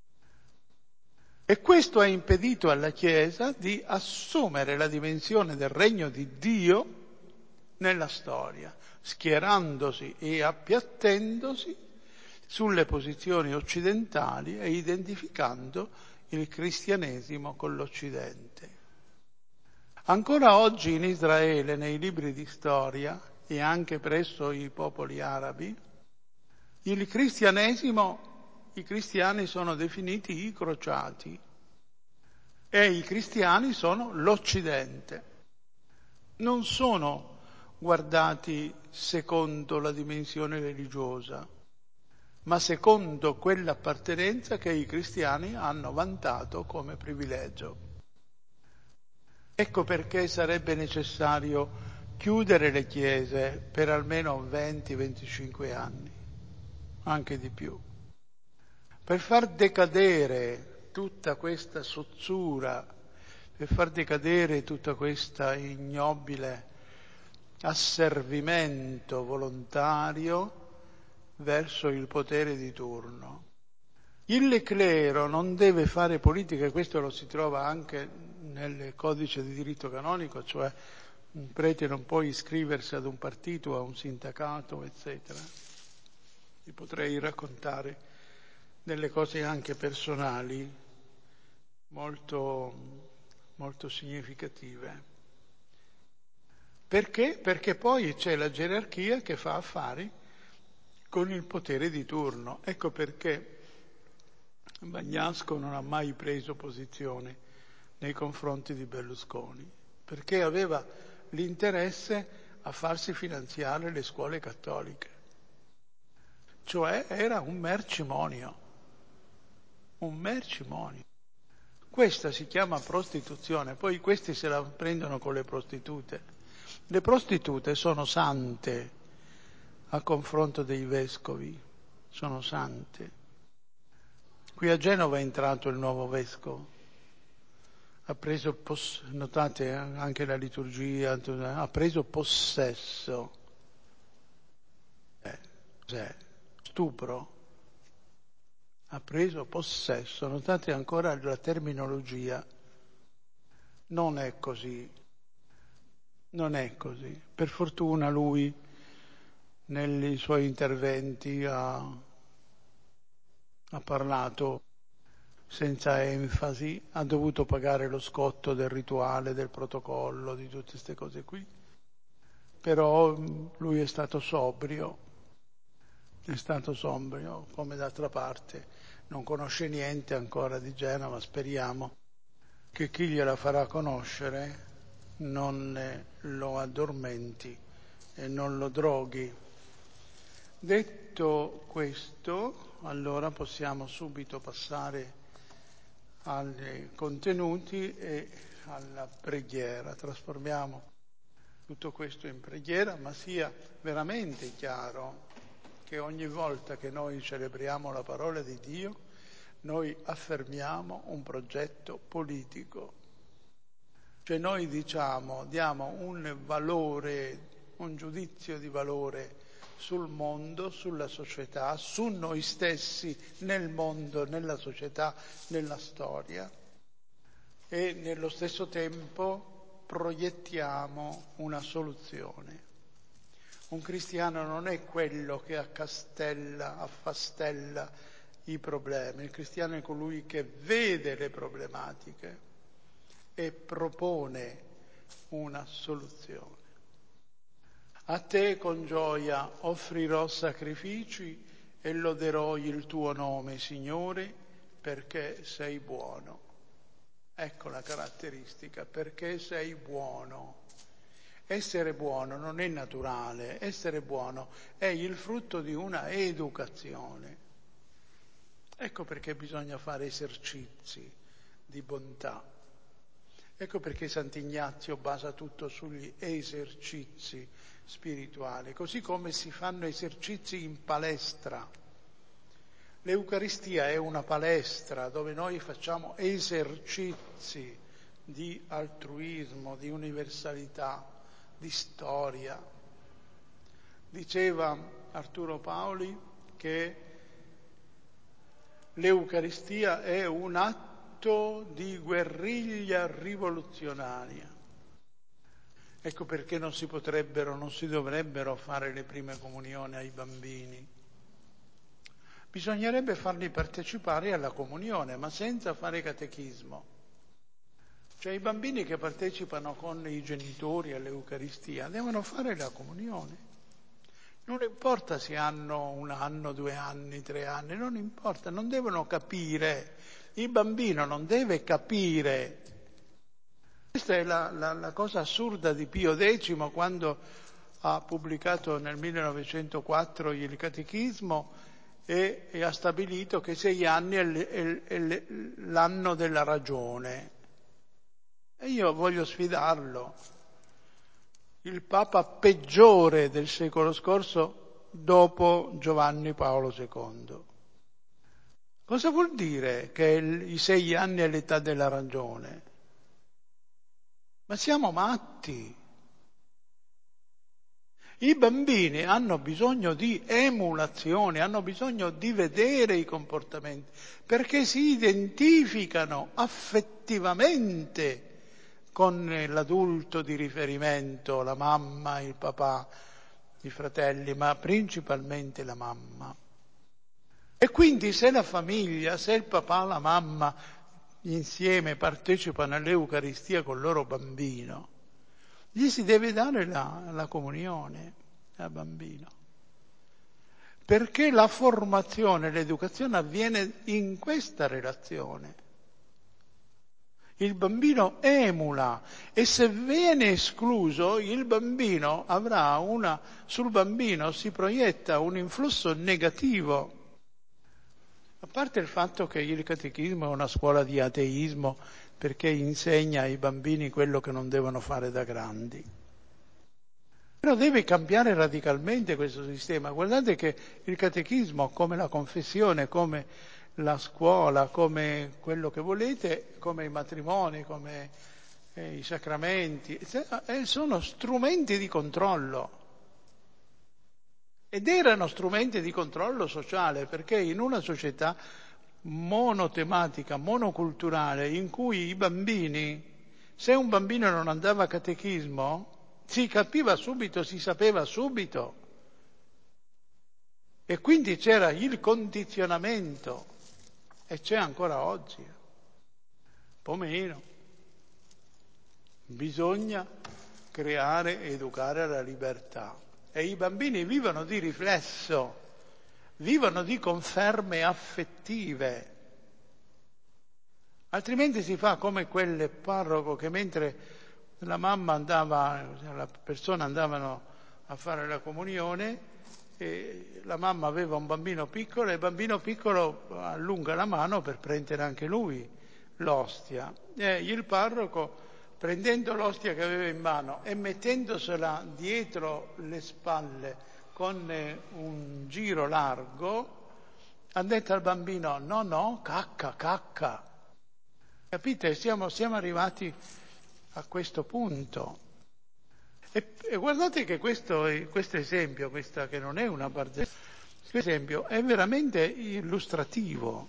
E questo ha impedito alla Chiesa di assumere la dimensione del regno di Dio nella storia, schierandosi e appiattendosi sulle posizioni occidentali e identificando il cristianesimo con l'Occidente. Ancora oggi in Israele, nei libri di storia e anche presso i popoli arabi, il cristianesimo, i cristiani sono definiti i crociati e i cristiani sono l'Occidente. Non sono guardati secondo la dimensione religiosa, ma secondo quell'appartenenza che i cristiani hanno vantato come privilegio. Ecco perché sarebbe necessario chiudere le chiese per almeno 20-25 anni, anche di più, per far decadere tutta questa sozzura, per far decadere tutta questa ignobile asservimento volontario verso il potere di turno. Il clero non deve fare politica, e questo lo si trova anche nel codice di diritto canonico, cioè un prete non può iscriversi ad un partito, a un sindacato, eccetera. Vi potrei raccontare delle cose anche personali molto, molto significative. Perché? Perché poi c'è la gerarchia che fa affari con il potere di turno. Ecco perché Bagnasco non ha mai preso posizione nei confronti di Berlusconi, perché aveva l'interesse a farsi finanziare le scuole cattoliche. Cioè era un mercimonio. Questa si chiama prostituzione, poi questi se la prendono con le prostitute. Le prostitute sono sante a confronto dei vescovi, sono sante. Qui a Genova è entrato il nuovo vescovo, ha preso, notate anche la liturgia, ha preso possesso. Cos'è? Stupro. Ha preso possesso, notate ancora la terminologia. Non è così. Per fortuna lui, nei suoi interventi, ha parlato senza enfasi, ha dovuto pagare lo scotto del rituale, del protocollo, di tutte queste cose qui. Però lui è stato sobrio, come d'altra parte non conosce niente ancora di Genova, speriamo che chi gliela farà conoscere non lo addormenti e non lo droghi. Detto questo, allora possiamo subito passare ai contenuti e alla preghiera. Trasformiamo tutto questo in preghiera, ma sia veramente chiaro che ogni volta che noi celebriamo la parola di Dio, noi affermiamo un progetto politico. Cioè noi diamo un valore, un giudizio di valore sul mondo, sulla società, su noi stessi, nel mondo, nella società, nella storia, e nello stesso tempo proiettiamo una soluzione. Un cristiano non è quello che affastella i problemi, il cristiano è colui che vede le problematiche e propone una soluzione. A te con gioia offrirò sacrifici e loderò il tuo nome, Signore, perché sei buono. Ecco la caratteristica, perché sei buono. Essere buono non è naturale, essere buono è il frutto di una educazione. Ecco perché bisogna fare esercizi di bontà. Ecco perché Sant'Ignazio basa tutto sugli esercizi spirituali, così come si fanno esercizi in palestra. L'Eucaristia è una palestra dove noi facciamo esercizi di altruismo, di universalità, di storia. Diceva Arturo Paoli che l'Eucaristia è un atto di guerriglia rivoluzionaria. Ecco perché non si dovrebbero fare le prime comunioni ai bambini. Bisognerebbe farli partecipare alla comunione, ma senza fare catechismo. Cioè i bambini che partecipano con i genitori all'Eucaristia devono fare la comunione. Non importa se hanno 1 anno, 2 anni, 3 anni, non importa, non devono capire. Il bambino non deve capire. Questa è la cosa assurda di Pio X quando ha pubblicato nel 1904 il Catechismo e ha stabilito che 6 anni è l'anno della ragione. E io voglio sfidarlo. Il Papa peggiore del secolo scorso dopo Giovanni Paolo II. Cosa vuol dire che i 6 anni è l'età della ragione? Ma siamo matti. I bambini hanno bisogno di emulazione, hanno bisogno di vedere i comportamenti, perché si identificano affettivamente con l'adulto di riferimento, la mamma, il papà, i fratelli, ma principalmente la mamma. E quindi se la famiglia, se il papà, la mamma insieme partecipano all'Eucaristia col loro bambino, gli si deve dare la comunione al bambino. Perché la formazione, l'educazione avviene in questa relazione. Il bambino emula e se viene escluso il bambino sul bambino si proietta un influsso negativo. A parte il fatto che il catechismo è una scuola di ateismo perché insegna ai bambini quello che non devono fare da grandi. Però deve cambiare radicalmente questo sistema. Guardate che il catechismo, come la confessione, come la scuola, come quello che volete, come i matrimoni, come i sacramenti, sono strumenti di controllo. Ed erano strumenti di controllo sociale, perché in una società monotematica, monoculturale, in cui i bambini, se un bambino non andava a catechismo, si capiva subito, si sapeva subito. E quindi c'era il condizionamento, e c'è ancora oggi. Un po' meno. Bisogna creare e educare alla libertà. E i bambini vivono di riflesso, vivono di conferme affettive. Altrimenti si fa come quel parroco che mentre la mamma la persona andavano a fare la comunione, e la mamma aveva un bambino piccolo e il bambino piccolo allunga la mano per prendere anche lui l'ostia. E il parroco, prendendo l'ostia che aveva in mano e mettendosela dietro le spalle con un giro largo, ha detto al bambino: no, cacca, cacca. Capite? Siamo arrivati a questo punto. E guardate che questo esempio, questa che non è una barzelletta, questo esempio è veramente illustrativo.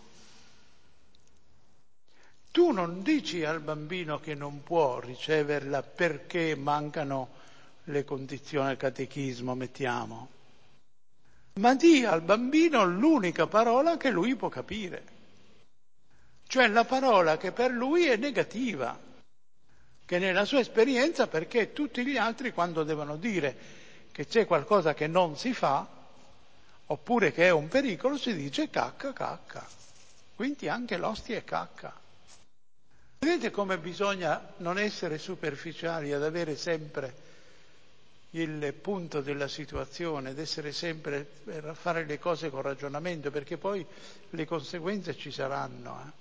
Tu non dici al bambino che non può riceverla perché mancano le condizioni al catechismo, mettiamo, ma di al bambino l'unica parola che lui può capire, cioè la parola che per lui è negativa, che nella sua esperienza, perché tutti gli altri quando devono dire che c'è qualcosa che non si fa, oppure che è un pericolo, si dice cacca, cacca. Quindi anche l'ostia è cacca. Vedete come bisogna non essere superficiali, ad avere sempre il punto della situazione, ed essere sempre per fare le cose con ragionamento, perché poi le conseguenze ci saranno.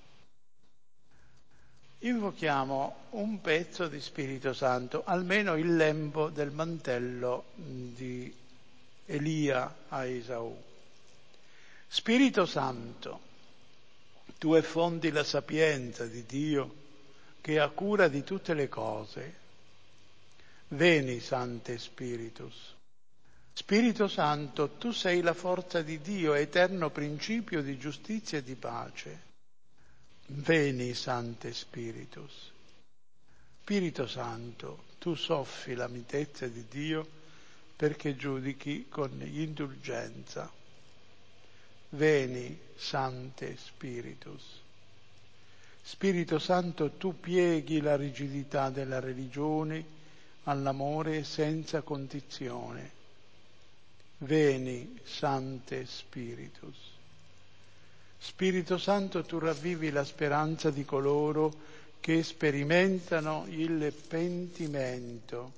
Invochiamo un pezzo di Spirito Santo, almeno il lembo del mantello di Elia a Esaù. Spirito Santo, tu effondi la sapienza di Dio che ha cura di tutte le cose. Veni, Sancte Spiritus. Spirito Santo, tu sei la forza di Dio, eterno principio di giustizia e di pace. Veni, Sancte Spiritus. Spirito Santo, tu soffi la mitezza di Dio perché giudichi con indulgenza. Veni, Sancte Spiritus. Spirito Santo, tu pieghi la rigidità della religione all'amore senza condizione. Veni, Sancte Spiritus. Spirito Santo, tu ravvivi la speranza di coloro che sperimentano il pentimento.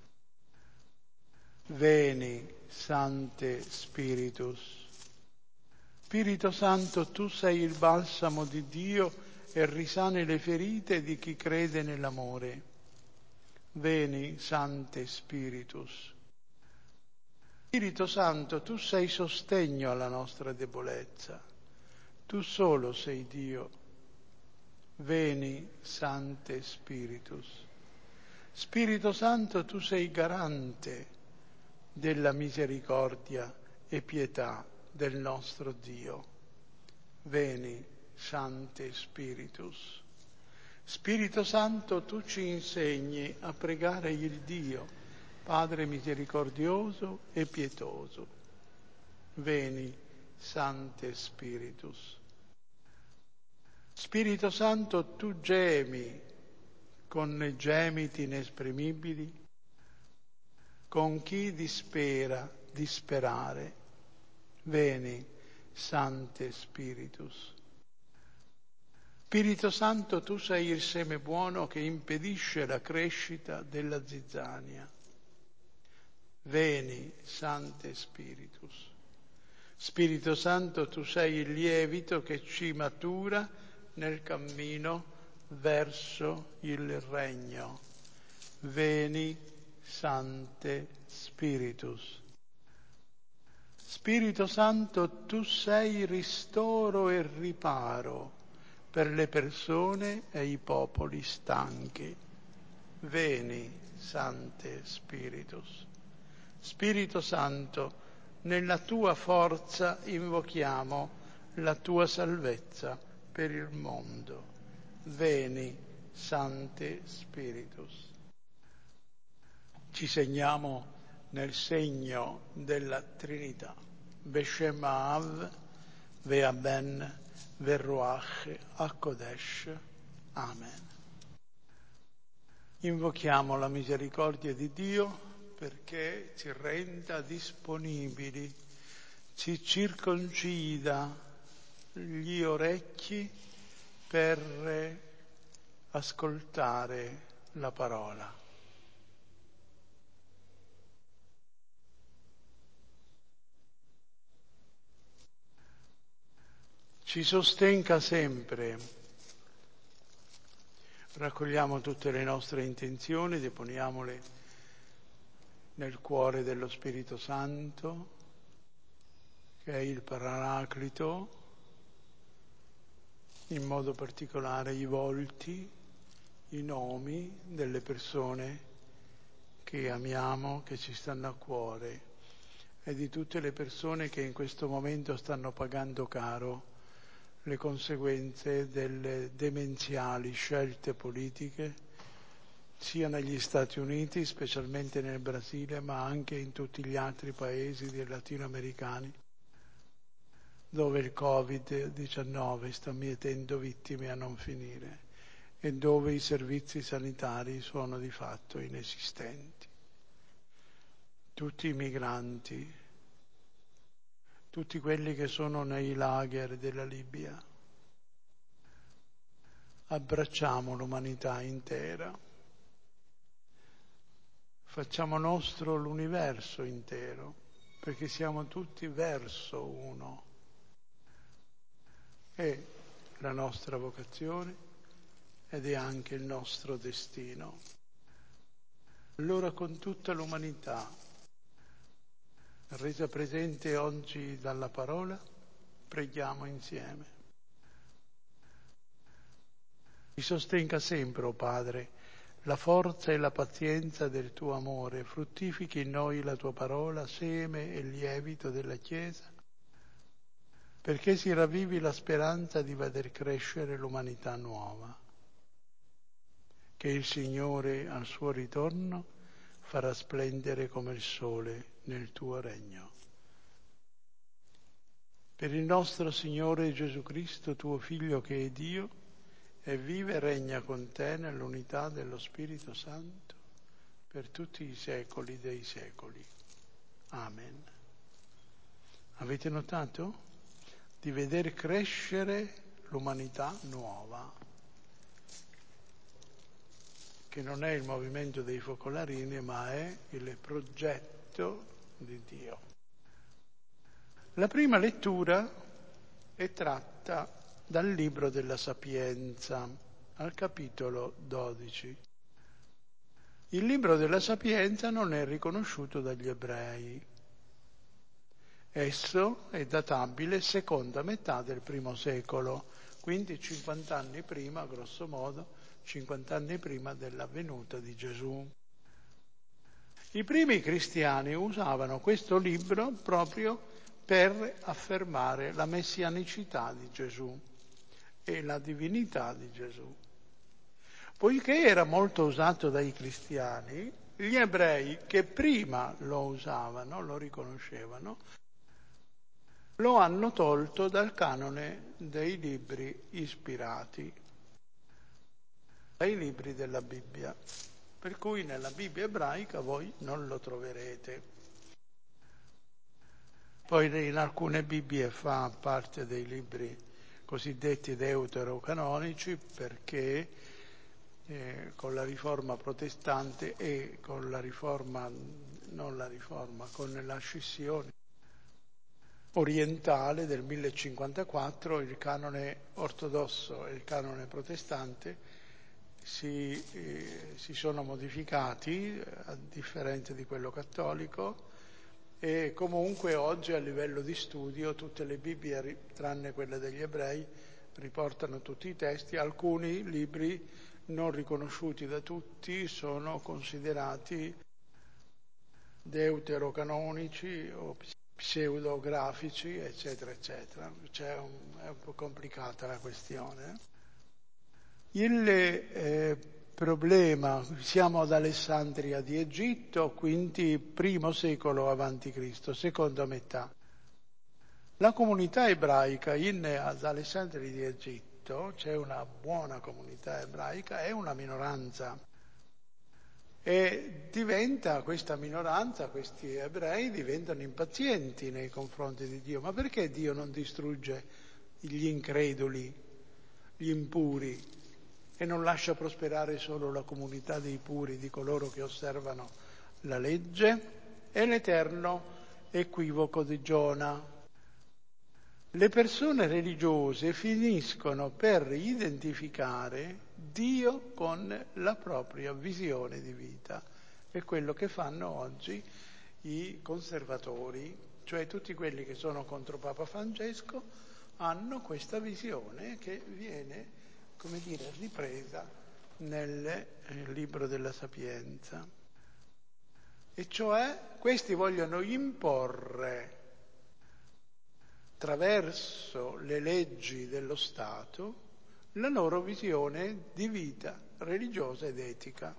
Veni, Sancte Spiritus. Spirito Santo, tu sei il balsamo di Dio e risani le ferite di chi crede nell'amore. Veni, Sancte Spiritus. Spirito Santo, tu sei sostegno alla nostra debolezza. tu solo sei Dio. Veni, Sancte Spiritus. Spirito Santo, tu sei garante della misericordia e pietà del nostro Dio. Veni, Sancte Spiritus. Spirito Santo, tu ci insegni a pregare il Dio, Padre misericordioso e pietoso. Veni, Sancte Spiritus. Spirito Santo, tu gemi con gemiti inesprimibili, con chi dispera, disperare. Veni, Sancte Spiritus. Spirito Santo, tu sei il seme buono che impedisce la crescita della zizzania. Veni, Sancte Spiritus. Spirito Santo, tu sei il lievito che ci matura nel cammino verso il regno. Veni, Sancte Spiritus. Spirito Santo, tu sei ristoro e riparo per le persone e i popoli stanchi. Veni, Sancte Spiritus. Spirito Santo, nella tua forza invochiamo la tua salvezza per il mondo. Veni, Sancte Spiritus. Ci segniamo nel segno della Trinità. Beshem Av, Vea Ben, Verruach, HaKodesh. Amen. Invochiamo la misericordia di Dio perché ci renda disponibili, ci circoncida gli orecchi per ascoltare la parola. Ci sostenga sempre. Raccogliamo tutte le nostre intenzioni, deponiamole nel cuore dello Spirito Santo, che è il Paraclito, in modo particolare i volti, i nomi delle persone che amiamo, che ci stanno a cuore, e di tutte le persone che in questo momento stanno pagando caro le conseguenze delle demenziali scelte politiche, sia negli Stati Uniti, specialmente nel Brasile, ma anche in tutti gli altri paesi latinoamericani, dove il Covid-19 sta mietendo vittime a non finire e dove i servizi sanitari sono di fatto inesistenti. Tutti i migranti, tutti quelli che sono nei lager della Libia. Abbracciamo l'umanità intera, facciamo nostro l'universo intero, perché siamo tutti verso uno. È la nostra vocazione ed è anche il nostro destino. Allora con tutta l'umanità, resa presente oggi dalla parola, preghiamo insieme. Ti sostenga sempre, o Padre, la forza e la pazienza del tuo amore, fruttifichi in noi la tua parola, seme e lievito della Chiesa, perché si ravvivi la speranza di veder crescere l'umanità nuova, che il Signore al suo ritorno farà splendere come il sole nel tuo regno. Per il nostro Signore Gesù Cristo, tuo Figlio che è Dio, e vive e regna con te nell'unità dello Spirito Santo per tutti i secoli dei secoli. Amen. Avete notato? Di veder crescere l'umanità nuova, che non è il movimento dei focolarini, ma è il progetto di Dio. La prima lettura è tratta dal libro della Sapienza, al capitolo 12. Il libro della Sapienza non è riconosciuto dagli ebrei Esso è databile seconda metà del primo secolo, quindi 50 anni prima, grosso modo, 50 anni prima della venuta di Gesù. I primi cristiani usavano questo libro proprio per affermare la messianicità di Gesù e la divinità di Gesù. Poiché era molto usato dai cristiani, gli ebrei che prima lo usavano, lo riconoscevano, lo hanno tolto dal canone dei libri ispirati, dai libri della Bibbia. Per cui nella Bibbia ebraica voi non lo troverete. Poi in alcune Bibbie fa parte dei libri cosiddetti deuterocanonici perché con la riforma protestante e con la riforma, non la riforma, con la scissione orientale del 1054, il canone ortodosso e il canone protestante si sono modificati, a differenza di quello cattolico, e comunque oggi a livello di studio tutte le Bibbie, tranne quelle degli ebrei, riportano tutti i testi. Alcuni libri non riconosciuti da tutti sono considerati deuterocanonici o pseudografici, eccetera, eccetera. È un po' complicata la questione. Il problema, siamo ad Alessandria di Egitto, quindi primo secolo avanti Cristo, seconda metà. La comunità ebraica ad Alessandria di Egitto, c'è una buona comunità ebraica, è una minoranza. E diventa questa minoranza, questi ebrei diventano impazienti nei confronti di Dio. Ma perché Dio non distrugge gli increduli, gli impuri, e non lascia prosperare solo la comunità dei puri, di coloro che osservano la legge? È l'eterno equivoco di Giona. Le persone religiose finiscono per identificare Dio con la propria visione di vita. È quello che fanno oggi i conservatori, cioè tutti quelli che sono contro Papa Francesco hanno questa visione che viene, come dire, ripresa nel libro della Sapienza. E cioè questi vogliono imporre attraverso le leggi dello Stato la loro visione di vita religiosa ed etica.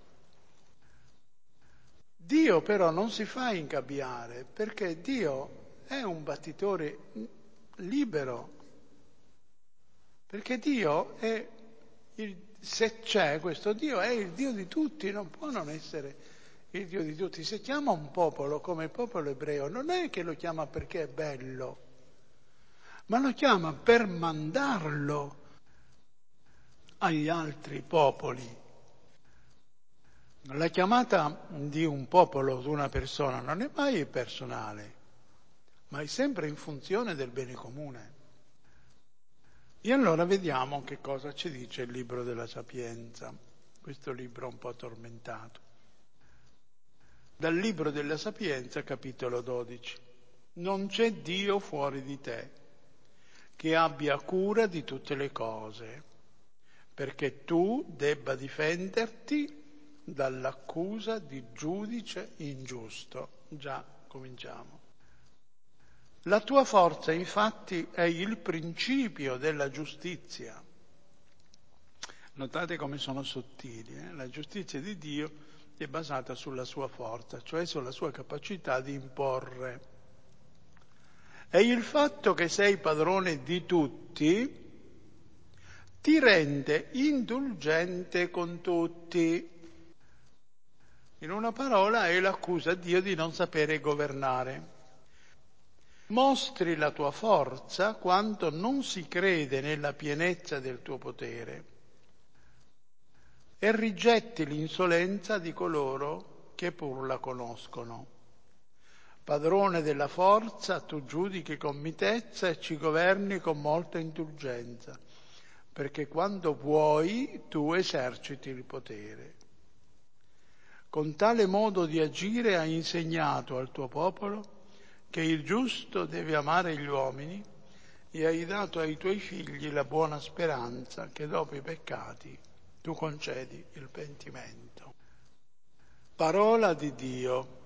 Dio però non si fa ingabbiare, perché Dio è un battitore libero, perché Dio è se c'è questo Dio è il Dio di tutti, non può non essere il Dio di tutti. Se chiama un popolo come il popolo ebreo, non è che lo chiama perché è bello, ma lo chiama per mandarlo agli altri popoli. La chiamata di un popolo ad una persona non è mai personale, ma è sempre in funzione del bene comune. E allora vediamo che cosa ci dice il libro della Sapienza, questo libro un po' tormentato. Dal libro della Sapienza, capitolo 12. Non c'è Dio fuori di te, che abbia cura di tutte le cose, perché tu debba difenderti dall'accusa di giudice ingiusto. Già, cominciamo. La tua forza, infatti, è il principio della giustizia. Notate come sono sottili. La giustizia di Dio è basata sulla sua forza, cioè sulla sua capacità di imporre. E il fatto che sei padrone di tutti ti rende indulgente con tutti. In una parola è l'accusa a Dio di non sapere governare. Mostri la tua forza quando non si crede nella pienezza del tuo potere e rigetti l'insolenza di coloro che pur la conoscono. Padrone della forza, tu giudichi con mitezza e ci governi con molta indulgenza, perché quando vuoi tu eserciti il potere. Con tale modo di agire hai insegnato al tuo popolo che il giusto deve amare gli uomini e hai dato ai tuoi figli la buona speranza che dopo i peccati tu concedi il pentimento. Parola di Dio.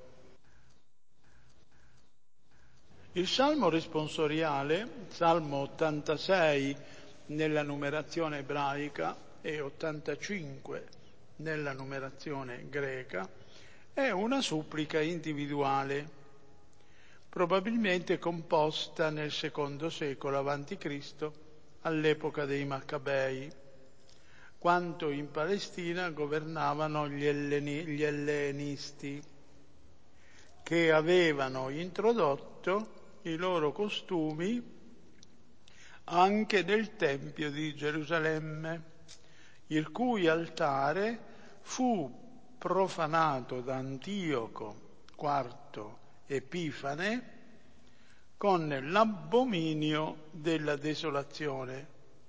Il Salmo responsoriale, Salmo 86 nella numerazione ebraica e 85 nella numerazione greca, è una supplica individuale, probabilmente composta nel secondo secolo a.C., all'epoca dei Maccabei, quando in Palestina governavano gli ellenisti, che avevano introdotto i loro costumi anche nel Tempio di Gerusalemme, il cui altare fu profanato da Antioco IV Epifane con l'abominio della desolazione,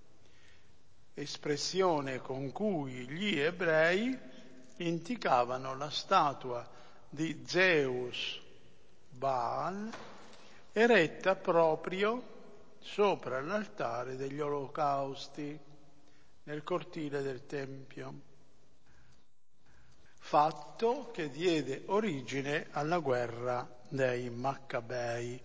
espressione con cui gli ebrei indicavano la statua di Zeus Baal eretta proprio sopra l'altare degli olocausti nel cortile del Tempio, fatto che diede origine alla guerra dei Maccabei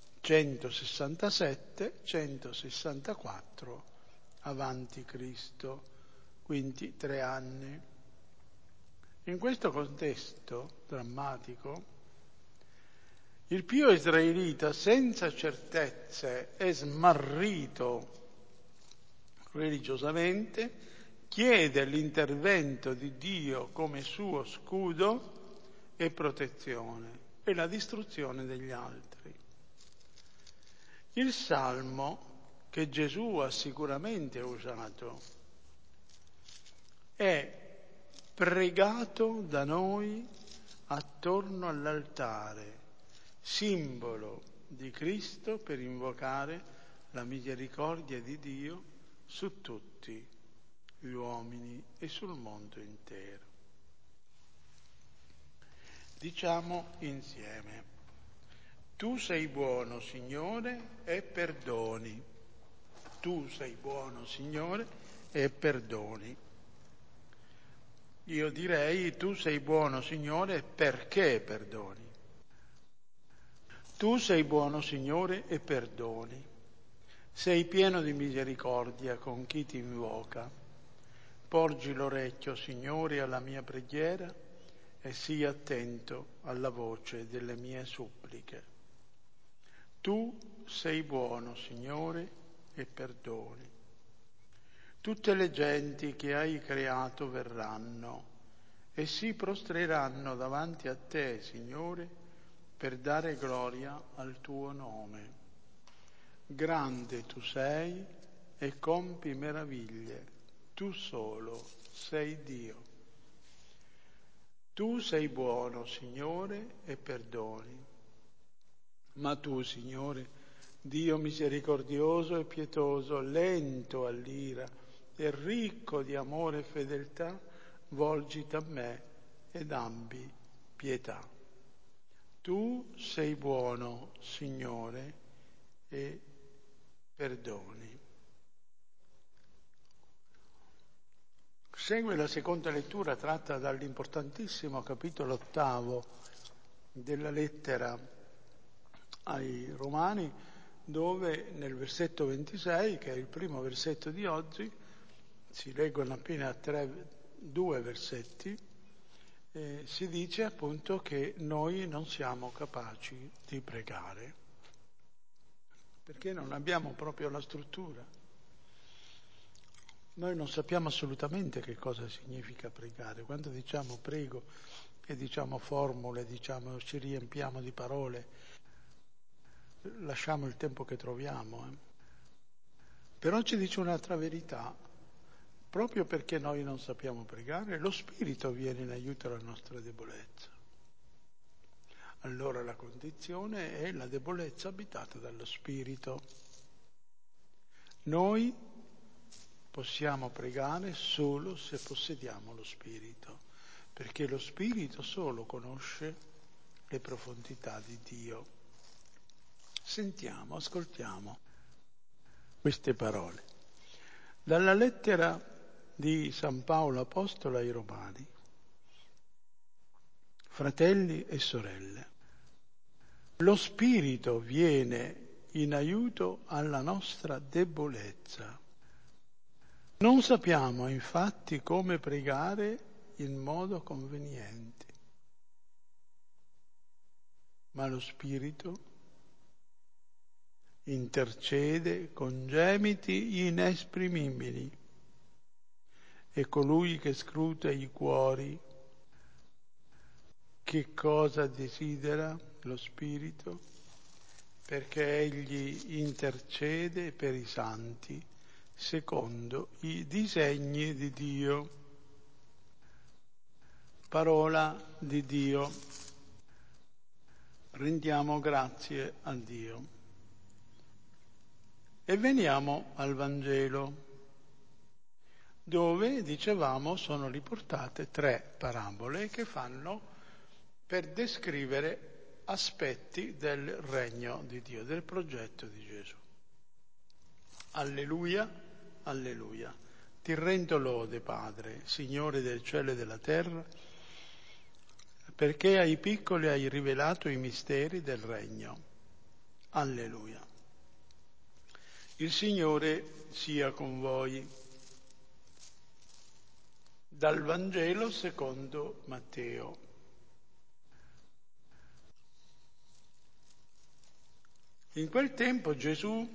167-164 avanti Cristo, quindi 3 anni. In questo contesto drammatico, il pio israelita, senza certezze e smarrito religiosamente, chiede l'intervento di Dio come suo scudo e protezione e la distruzione degli altri. Il Salmo che Gesù ha sicuramente usato è pregato da noi attorno all'altare, simbolo di Cristo per invocare la misericordia di Dio su tutti gli uomini e sul mondo intero. Diciamo insieme: tu sei buono, Signore, e perdoni. Tu sei buono, Signore, e perdoni. Io direi: tu sei buono, Signore, perché perdoni. Tu sei buono, Signore, e perdoni. Sei pieno di misericordia con chi ti invoca. Porgi l'orecchio, Signore, alla mia preghiera e sii attento alla voce delle mie suppliche. Tu sei buono, Signore, e perdoni. Tutte le genti che hai creato verranno e si prostreranno davanti a te, Signore, per dare gloria al tuo nome. Grande tu sei e compi meraviglie, tu solo sei Dio. Tu sei buono, Signore, e perdoni. Ma tu, Signore, Dio misericordioso e pietoso, lento all'ira e ricco di amore e fedeltà, volgiti a me ed abbi pietà. Tu sei buono, Signore, e perdoni. Segue la seconda lettura tratta dall'importantissimo capitolo 8 della lettera ai Romani, dove nel versetto 26, che è il primo versetto di oggi, si leggono appena 2 versetti, si dice appunto che noi non siamo capaci di pregare, perché non abbiamo proprio la struttura. Noi non sappiamo assolutamente che cosa significa pregare. Quando diciamo prego e diciamo formule, ci riempiamo di parole, lasciamo il tempo che troviamo. Però ci dice un'altra verità: proprio perché noi non sappiamo pregare, lo Spirito viene in aiuto alla nostra debolezza. Allora la condizione è la debolezza abitata dallo Spirito. Noi possiamo pregare solo se possediamo lo Spirito, perché lo Spirito solo conosce le profondità di Dio. Sentiamo, ascoltiamo queste parole. Dalla lettera di San Paolo Apostolo ai Romani. Fratelli e sorelle, lo Spirito viene in aiuto alla nostra debolezza. Non sappiamo infatti come pregare in modo conveniente, ma lo Spirito intercede con gemiti inesprimibili e colui che scruta i cuori, che cosa desidera lo Spirito? Perché egli intercede per i santi secondo i disegni di Dio. Parola di Dio. Rendiamo grazie a Dio. E veniamo al Vangelo, dove, dicevamo, sono riportate 3 parabole che fanno per descrivere aspetti del regno di Dio, del progetto di Gesù. Alleluia, alleluia. Ti rendo lode, Padre, Signore del cielo e della terra, perché ai piccoli hai rivelato i misteri del regno. Alleluia. Il Signore sia con voi. Dal Vangelo secondo Matteo. In quel tempo Gesù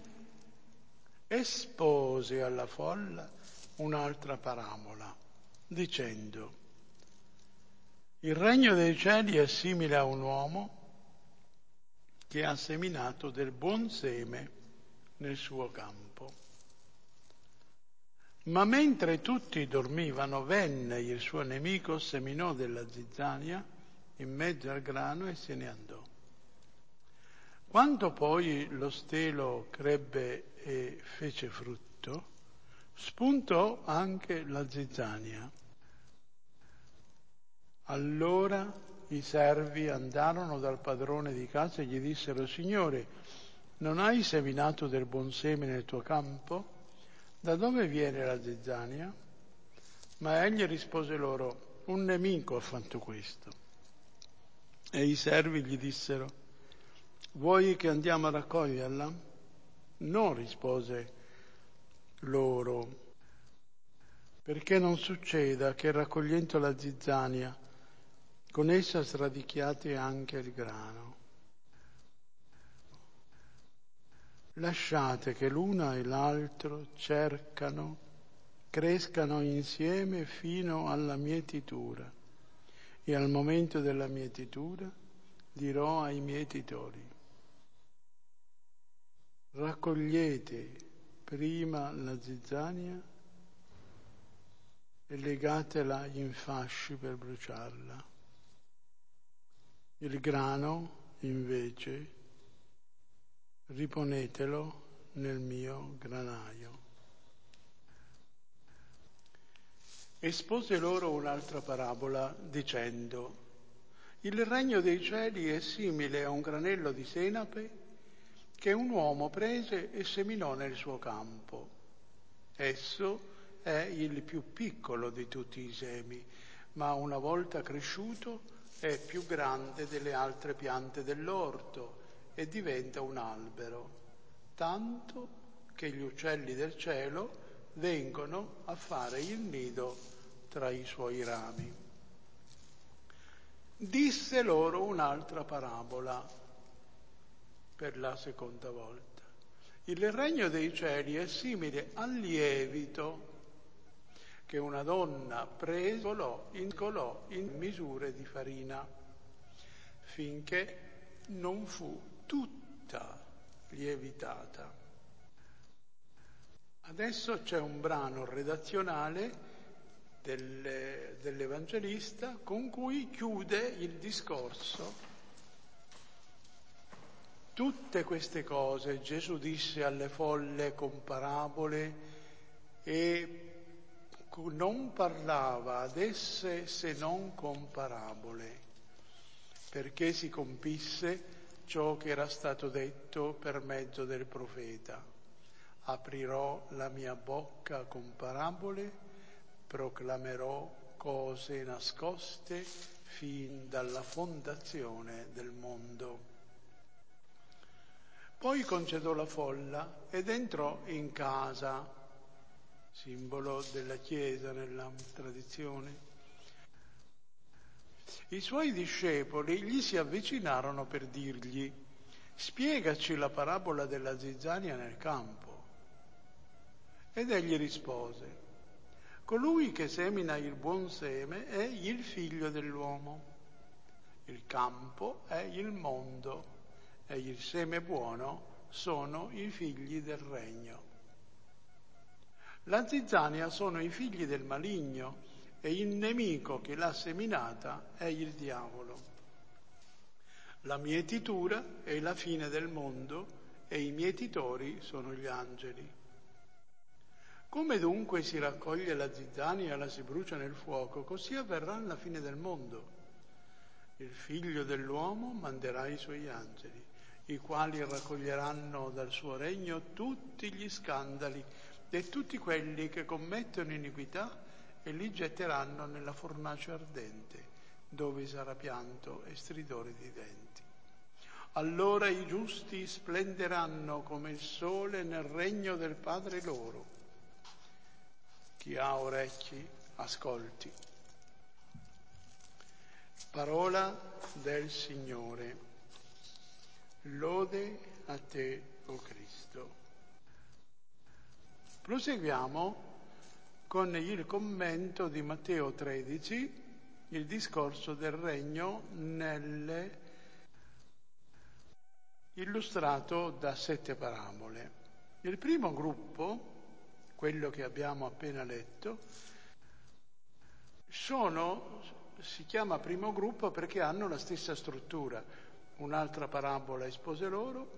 espose alla folla un'altra parabola, dicendo: il regno dei cieli è simile a un uomo che ha seminato del buon seme nel suo campo. Ma mentre tutti dormivano, venne il suo nemico, seminò della zizzania in mezzo al grano e se ne andò. Quando poi lo stelo crebbe e fece frutto, spuntò anche la zizzania. Allora i servi andarono dal padrone di casa e gli dissero: Signore, non hai seminato del buon seme nel tuo campo? Da dove viene la zizzania? Ma egli rispose loro: un nemico ha fatto questo. E i servi gli dissero: vuoi che andiamo a raccoglierla? No, rispose loro, perché non succeda che raccogliendo la zizzania con essa sradichiate anche il grano. Lasciate che l'una e l'altro crescano insieme fino alla mietitura, e al momento della mietitura dirò ai mietitori: raccogliete prima la zizzania e legatela in fasci per bruciarla. Il grano, invece, riponetelo nel mio granaio. Espose loro un'altra parabola dicendo: il regno dei cieli è simile a un granello di senape che un uomo prese e seminò nel suo campo. Esso è il più piccolo di tutti i semi, ma una volta cresciuto è più grande delle altre piante dell'orto e diventa un albero, tanto che gli uccelli del cielo vengono a fare il nido tra i suoi rami. Disse loro un'altra parabola per la seconda volta. Il regno dei cieli è simile al lievito che una donna incolò in misure di farina, finché non fu tutta lievitata. Adesso c'è un brano redazionale dell'Evangelista con cui chiude il discorso. Tutte queste cose Gesù disse alle folle con parabole e non parlava ad esse se non con parabole, perché si compisse ciò che era stato detto per mezzo del profeta. Aprirò la mia bocca con parabole, proclamerò cose nascoste fin dalla fondazione del mondo. Poi concedò la folla ed entrò in casa, simbolo della Chiesa nella tradizione. I suoi discepoli gli si avvicinarono per dirgli: spiegaci la parabola della zizzania nel campo. Ed egli rispose: colui che semina il buon seme è il figlio dell'uomo. Il campo è il mondo e il seme buono sono i figli del regno. La zizzania sono i figli del maligno e il nemico che l'ha seminata è il diavolo. La mietitura è la fine del mondo e i mietitori sono gli angeli. Come dunque si raccoglie la zizzania e la si brucia nel fuoco, così avverrà alla fine del mondo. Il figlio dell'uomo manderà i suoi angeli, i quali raccoglieranno dal suo regno tutti gli scandali e tutti quelli che commettono iniquità e li getteranno nella fornace ardente, dove sarà pianto e stridore di denti. Allora i giusti splenderanno come il sole nel regno del Padre loro. Chi ha orecchi, ascolti. Parola del Signore. Lode a te, o Cristo. Proseguiamo con il commento di Matteo 13, il discorso del regno illustrato da 7 parabole. Il primo gruppo, quello che abbiamo appena letto, si chiama primo gruppo perché hanno la stessa struttura. Un'altra parabola espose loro,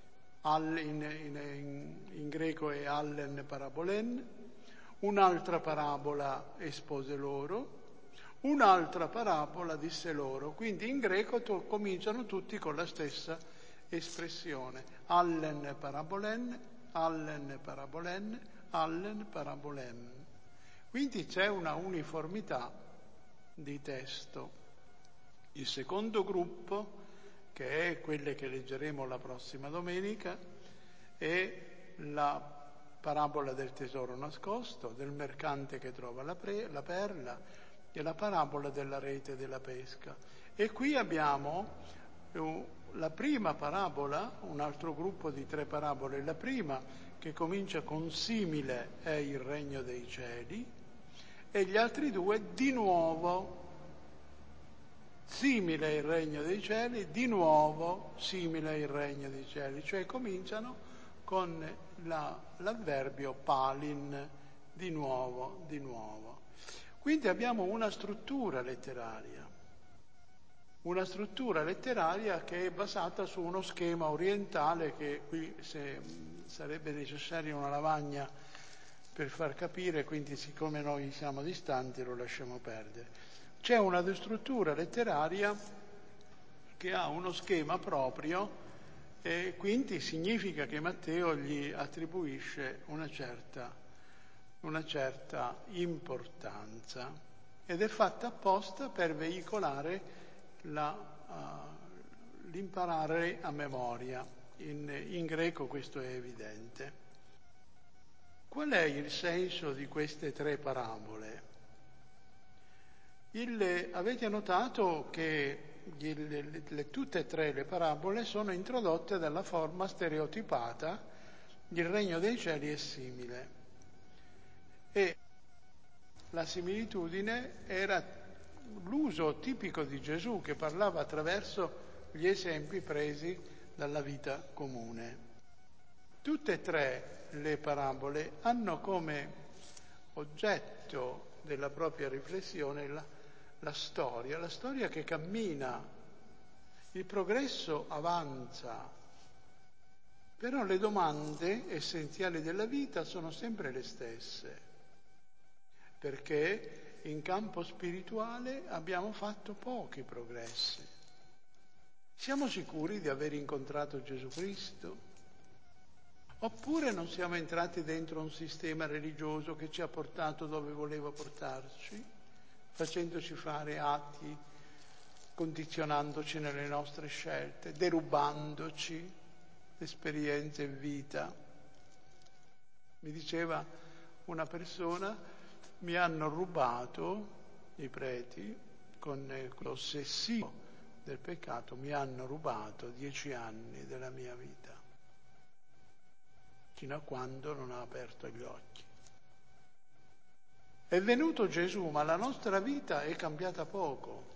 in greco è allen parabolen, un'altra parabola espose loro, un'altra parabola disse loro. Quindi in greco cominciano tutti con la stessa espressione, allen parabolen, allen parabolen, allen parabolem. Quindi c'è una uniformità di testo. Il secondo gruppo, che è quelle che leggeremo la prossima domenica, è la parabola del tesoro nascosto, del mercante che trova la perla e la parabola della rete della pesca. E qui abbiamo la prima parabola, un altro gruppo di 3 parabole. La prima, che comincia con simile è il regno dei cieli, e gli altri 2 di nuovo simile è il regno dei cieli, di nuovo simile è il regno dei cieli, cioè cominciano con l'avverbio palin, di nuovo, di nuovo. Quindi abbiamo una struttura letteraria che è basata su uno schema orientale che qui sarebbe necessaria una lavagna per far capire, quindi siccome noi siamo distanti lo lasciamo perdere. C'è una struttura letteraria che ha uno schema proprio e quindi significa che Matteo gli attribuisce una certa importanza ed è fatta apposta per veicolare l'imparare a memoria. In greco questo è evidente. Qual è il senso di queste 3 parabole? Avete notato che tutte e 3 le parabole sono introdotte dalla forma stereotipata, il regno dei cieli è simile. E la similitudine era l'uso tipico di Gesù che parlava attraverso gli esempi presi dalla vita comune. Tutte e 3 le parabole hanno come oggetto della propria riflessione la storia che cammina, il progresso avanza, però le domande essenziali della vita sono sempre le stesse, perché in campo spirituale abbiamo fatto pochi progressi. Siamo sicuri di aver incontrato Gesù Cristo? Oppure non siamo entrati dentro un sistema religioso che ci ha portato dove voleva portarci, facendoci fare atti, condizionandoci nelle nostre scelte, derubandoci esperienze e vita. Mi diceva una persona, mi hanno rubato, i preti, con l'ossessivo del peccato, mi hanno rubato 10 anni della mia vita, fino a quando non ha aperto gli occhi. È venuto Gesù, ma la nostra vita è cambiata poco.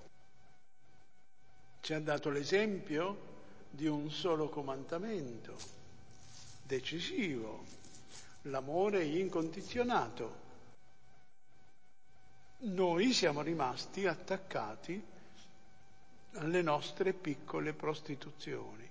Ci ha dato l'esempio di un solo comandamento, decisivo, l'amore incondizionato. Noi siamo rimasti attaccati alle nostre piccole prostituzioni.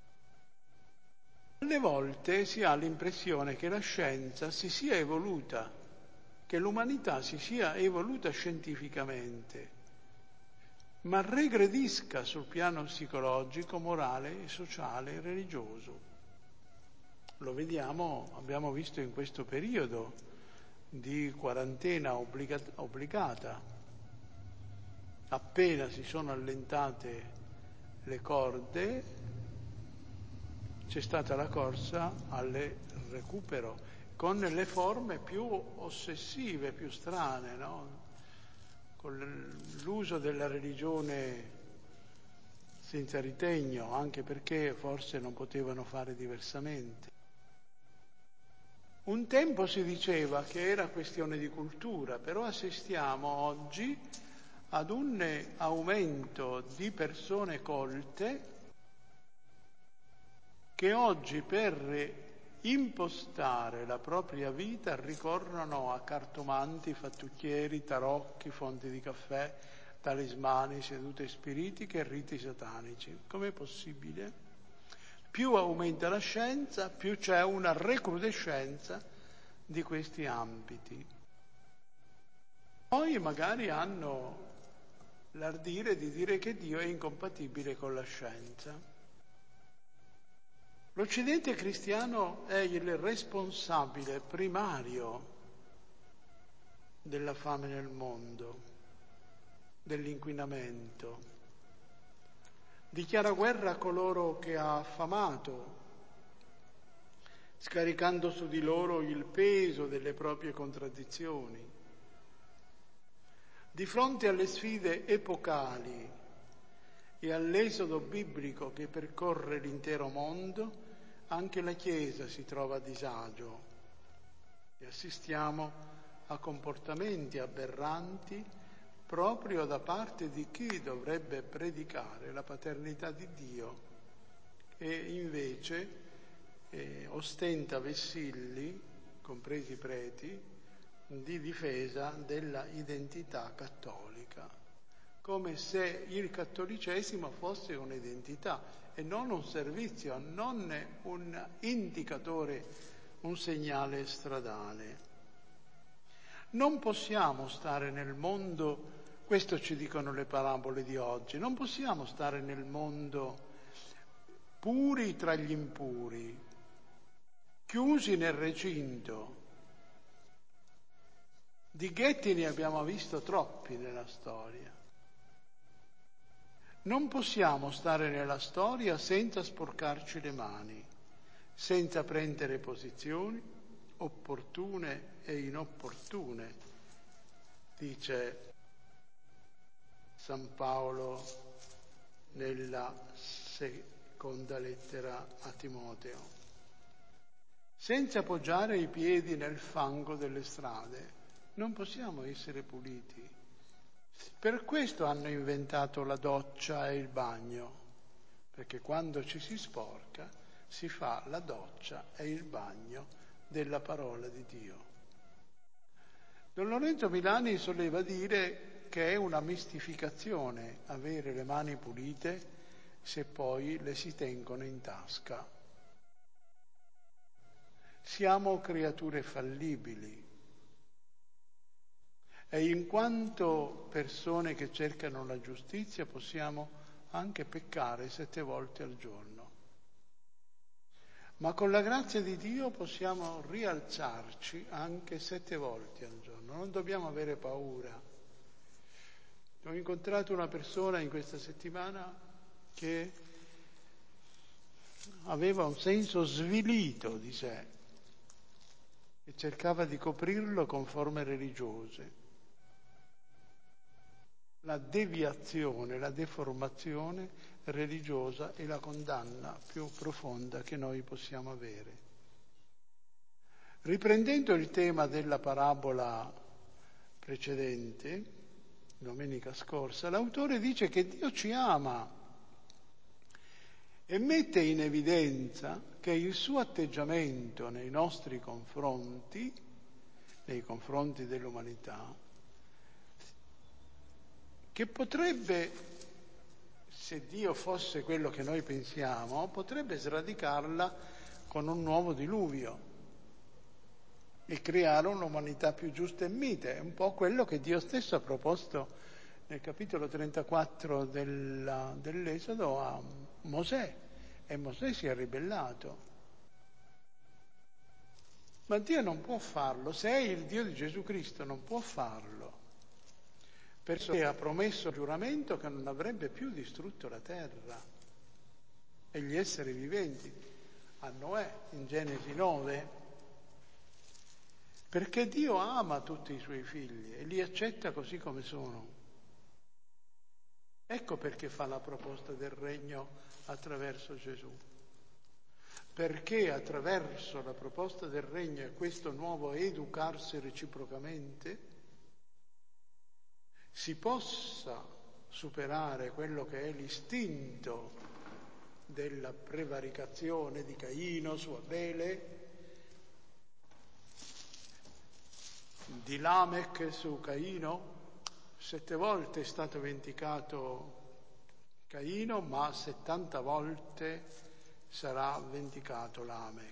Alle volte si ha l'impressione che la scienza si sia evoluta, che l'umanità si sia evoluta scientificamente, ma regredisca sul piano psicologico, morale, sociale e religioso. Lo vediamo, abbiamo visto in questo periodo di quarantena obbligata. Appena si sono allentate le corde, c'è stata la corsa al recupero, con le forme più ossessive, più strane, no? Con l'uso della religione senza ritegno, anche perché forse non potevano fare diversamente. Un tempo si diceva che era questione di cultura, però assistiamo oggi ad un aumento di persone colte che oggi per impostare la propria vita ricorrono a cartomanti, fattucchieri, tarocchi, fonti di caffè, talismani, sedute spiritiche e riti satanici. Com'è possibile? Più aumenta la scienza, più c'è una recrudescenza di questi ambiti. Poi magari hanno l'ardire di dire che Dio è incompatibile con la scienza. L'Occidente cristiano è il responsabile primario della fame nel mondo, dell'inquinamento. Dichiara guerra a coloro che ha affamato, scaricando su di loro il peso delle proprie contraddizioni. Di fronte alle sfide epocali e all'esodo biblico che percorre l'intero mondo, anche la Chiesa si trova a disagio e assistiamo a comportamenti aberranti proprio da parte di chi dovrebbe predicare la paternità di Dio e invece ostenta vessilli, compresi i preti, di difesa della identità cattolica, come se il cattolicesimo fosse un'identità e non un servizio, non un indicatore, un segnale stradale. Non possiamo stare nel mondo, questo ci dicono le parabole di oggi, non possiamo stare nel mondo puri tra gli impuri, chiusi nel recinto. Di ghetti ne abbiamo visto troppi nella storia. Non possiamo stare nella storia senza sporcarci le mani, senza prendere posizioni opportune e inopportune, dice San Paolo nella seconda lettera a Timoteo. Senza poggiare i piedi nel fango delle strade, non possiamo essere puliti. Per questo hanno inventato la doccia e il bagno, perché quando ci si sporca si fa la doccia e il bagno della parola di Dio. Don Lorenzo Milani soleva dire che è una mistificazione avere le mani pulite se poi le si tengono in tasca. Siamo creature fallibili e in quanto persone che cercano la giustizia possiamo anche peccare 7 volte al giorno. Ma con la grazia di Dio possiamo rialzarci anche 7 volte al giorno. Non dobbiamo avere paura. Ho incontrato una persona in questa settimana che aveva un senso svilito di sé e cercava di coprirlo con forme religiose. La deviazione, la deformazione religiosa è la condanna più profonda che noi possiamo avere. Riprendendo il tema della parabola precedente, domenica scorsa, l'autore dice che Dio ci ama e mette in evidenza che il suo atteggiamento nei nostri confronti, nei confronti dell'umanità, che potrebbe, se Dio fosse quello che noi pensiamo, potrebbe sradicarla con un nuovo diluvio e creare un'umanità più giusta e mite. È un po' quello che Dio stesso ha proposto nel capitolo 34 dell'Esodo a Mosè, e Mosè si è ribellato. Ma Dio non può farlo, se è il Dio di Gesù Cristo non può farlo, perché ha promesso il giuramento che non avrebbe più distrutto la terra e gli esseri viventi a Noè in Genesi 9, perché Dio ama tutti i suoi figli e li accetta così come sono. Ecco perché fa la proposta del regno attraverso Gesù. Perché attraverso la proposta del regno e questo nuovo educarsi reciprocamente si possa superare quello che è l'istinto della prevaricazione di Caino su Abele, di Lamech su Caino. 7 volte è stato vendicato Caino, ma 70 volte sarà vendicato Lamech.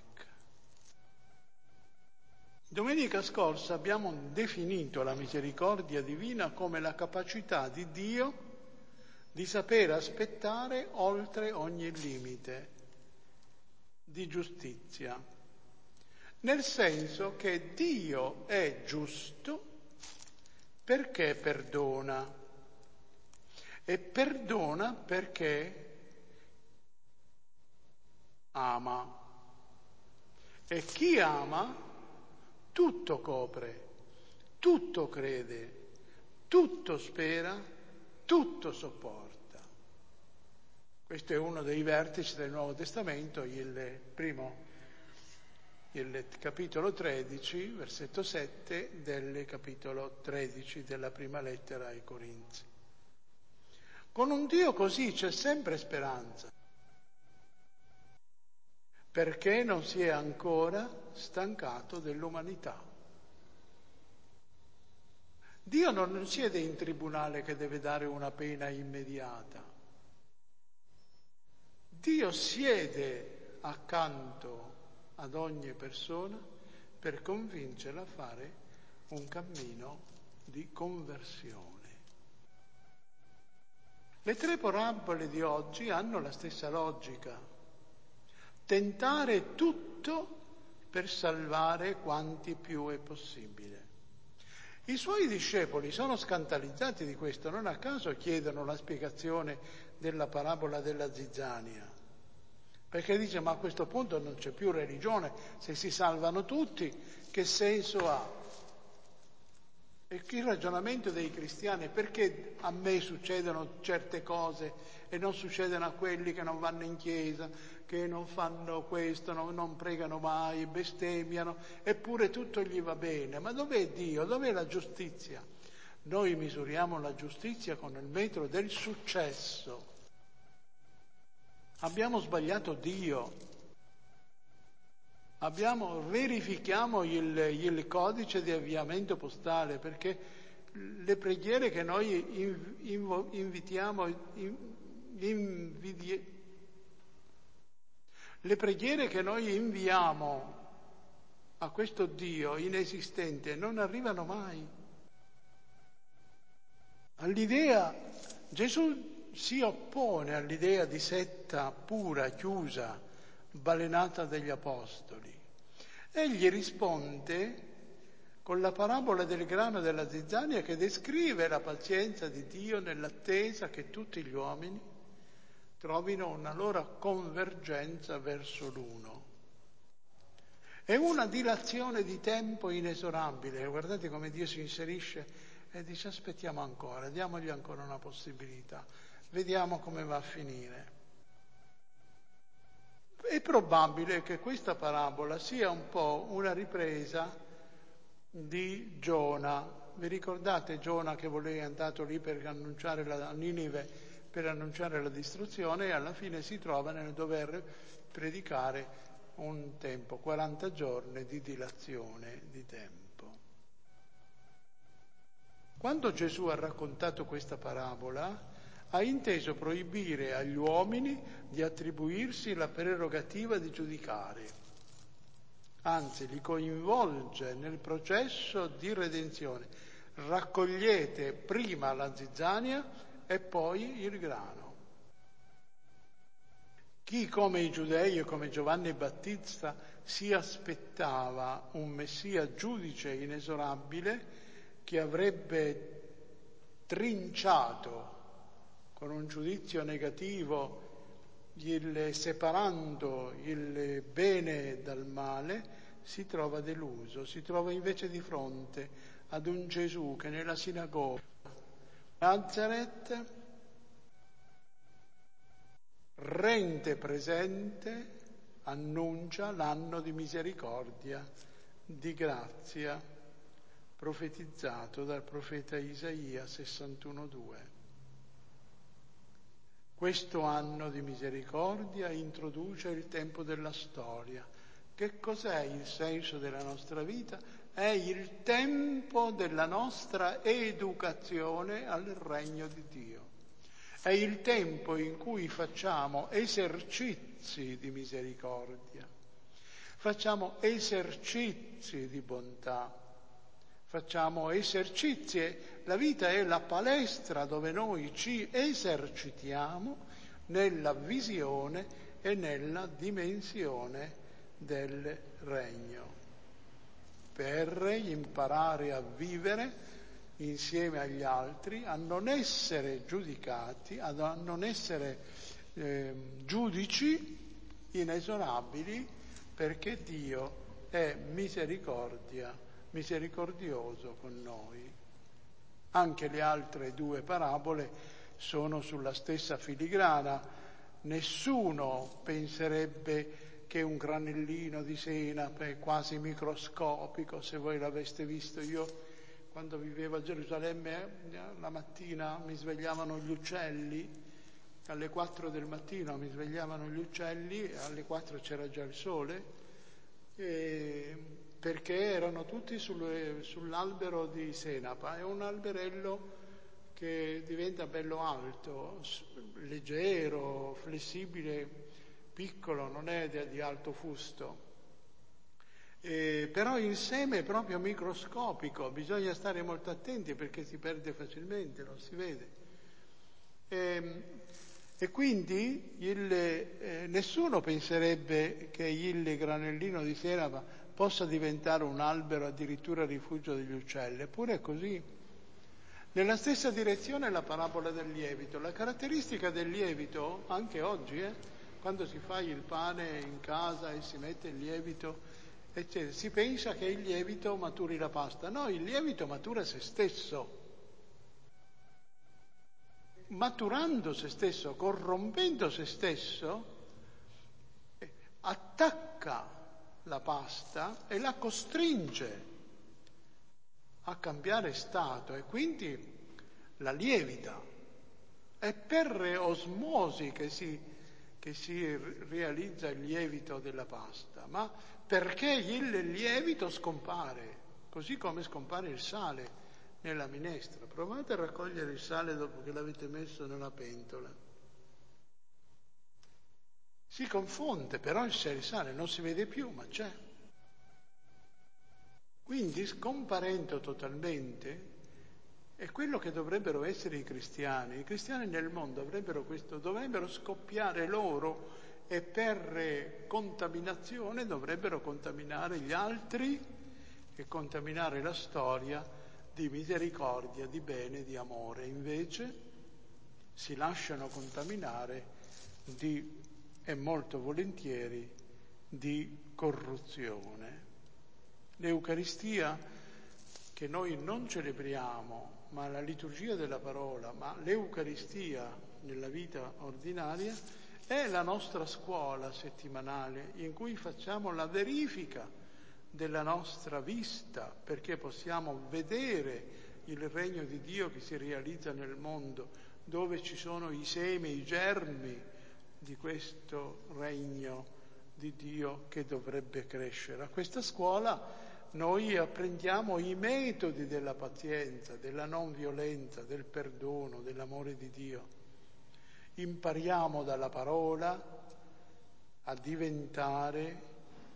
Domenica scorsa abbiamo definito la misericordia divina come la capacità di Dio di saper aspettare oltre ogni limite di giustizia, nel senso che Dio è giusto perché perdona, e perdona perché ama. E chi ama tutto copre, tutto crede, tutto spera, tutto sopporta. Questo è uno dei vertici del Nuovo Testamento, il capitolo 13, versetto 7 del capitolo 13 della prima lettera ai Corinzi. Con un Dio così c'è sempre speranza, perché non si è ancora stancato dell'umanità. Dio non siede in tribunale che deve dare una pena immediata. Dio siede accanto ad ogni persona per convincerla a fare un cammino di conversione. Le 3 parabole di oggi hanno la stessa logica. Tentare tutto per salvare quanti più è possibile. I suoi discepoli sono scandalizzati di questo, non a caso chiedono la spiegazione della parabola della zizzania, perché dice: ma a questo punto non c'è più religione, se si salvano tutti, che senso ha? E il ragionamento dei cristiani è: perché a me succedono certe cose e non succedono a quelli che non vanno in chiesa, che non fanno questo, non pregano mai, bestemmiano, eppure tutto gli va bene? Ma dov'è Dio? Dov'è la giustizia? Noi misuriamo la giustizia con il metro del successo. Abbiamo sbagliato Dio. Verifichiamo il codice di avviamento postale, perché le preghiere che noi le preghiere che noi inviamo a questo Dio inesistente non arrivano mai. All'idea, Gesù si oppone all'idea di setta pura, chiusa, balenata degli apostoli. Egli risponde con la parabola del grano e della zizzania che descrive la pazienza di Dio nell'attesa che tutti gli uomini trovino una loro convergenza verso l'uno. È una dilazione di tempo inesorabile. Guardate come Dio si inserisce e dice aspettiamo ancora, diamogli ancora una possibilità, vediamo come va a finire. È probabile che questa parabola sia un po' una ripresa di Giona. Vi ricordate Giona che è andato lì per annunciare a Ninive, per annunciare la distruzione, e alla fine si trova nel dover predicare un tempo, 40 giorni di dilazione di tempo. Quando Gesù ha raccontato questa parabola, ha inteso proibire agli uomini di attribuirsi la prerogativa di giudicare, anzi li coinvolge nel processo di redenzione. Raccogliete prima la zizzania e poi il grano. Chi come i giudei e come Giovanni Battista si aspettava un Messia giudice inesorabile che avrebbe trinciato con un giudizio negativo separando il bene dal male, si trova deluso, si trova invece di fronte ad un Gesù che nella sinagoga Nazareth rende presente, annuncia l'anno di misericordia, di grazia, profetizzato dal profeta Isaia 61:2. Questo anno di misericordia introduce il tempo della storia. Che cos'è il senso della nostra vita? È il tempo della nostra educazione al regno di Dio. È il tempo in cui facciamo esercizi di misericordia, facciamo esercizi di bontà, facciamo esercizi. La vita è la palestra dove noi ci esercitiamo nella visione e nella dimensione del regno, per imparare a vivere insieme agli altri, a non essere giudicati, a non essere giudici inesorabili, perché Dio è misericordioso con noi. Anche le altre due parabole sono sulla stessa filigrana. Nessuno penserebbe che un granellino di senape quasi microscopico, se voi l'aveste visto, io quando vivevo a Gerusalemme la mattina mi svegliavano gli uccelli, alle 4 del mattino mi svegliavano gli uccelli, alle 4 c'era già il sole, perché erano tutti sull'albero di senapa. È un alberello che diventa bello alto, leggero, flessibile, piccolo, non è di alto fusto. Però il seme è proprio microscopico, bisogna stare molto attenti perché si perde facilmente, non si vede. E quindi nessuno penserebbe che il granellino di senape possa diventare un albero addirittura rifugio degli uccelli, eppure è così. Nella stessa direzione la parabola del lievito. La caratteristica del lievito, anche oggi, quando si fa il pane in casa e si mette il lievito, eccetera, si pensa che il lievito maturi la pasta. No, il lievito matura se stesso. Maturando se stesso, corrompendo se stesso, attacca la pasta e la costringe a cambiare stato e quindi la lievita. È per osmosi che si realizza il lievito della pasta, ma perché il lievito scompare, così come scompare il sale nella minestra. Provate a raccogliere il sale dopo che l'avete messo nella pentola. Si confonde, però il sale non si vede più, ma c'è. Quindi, scomparendo totalmente, è quello che dovrebbero essere i cristiani. I cristiani nel mondo avrebbero questo, dovrebbero scoppiare loro e per contaminazione dovrebbero contaminare gli altri e contaminare la storia di misericordia, di bene, di amore. Invece si lasciano contaminare e molto volentieri di corruzione. L'Eucaristia che noi non celebriamo, ma la liturgia della parola, ma l'Eucaristia nella vita ordinaria è la nostra scuola settimanale in cui facciamo la verifica della nostra vista, perché possiamo vedere il regno di Dio che si realizza nel mondo, dove ci sono i semi, i germi di questo regno di Dio che dovrebbe crescere. A questa scuola noi apprendiamo i metodi della pazienza, della non violenza, del perdono, dell'amore di Dio. Impariamo dalla parola a diventare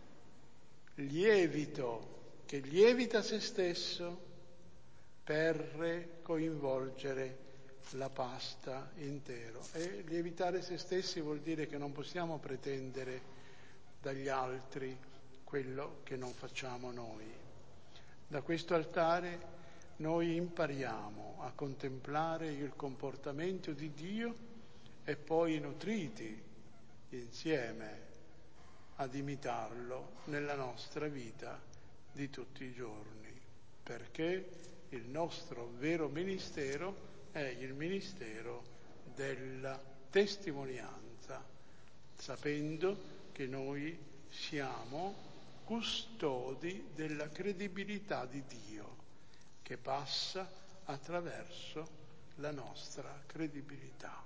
lievito che lievita se stesso per coinvolgere la pasta intero. E lievitare se stessi vuol dire che non possiamo pretendere dagli altri quello che non facciamo noi. Da questo altare noi impariamo a contemplare il comportamento di Dio e poi nutriti insieme ad imitarlo nella nostra vita di tutti i giorni, perché il nostro vero ministero è il ministero della testimonianza, sapendo che noi siamo custodi della credibilità di Dio, che passa attraverso la nostra credibilità.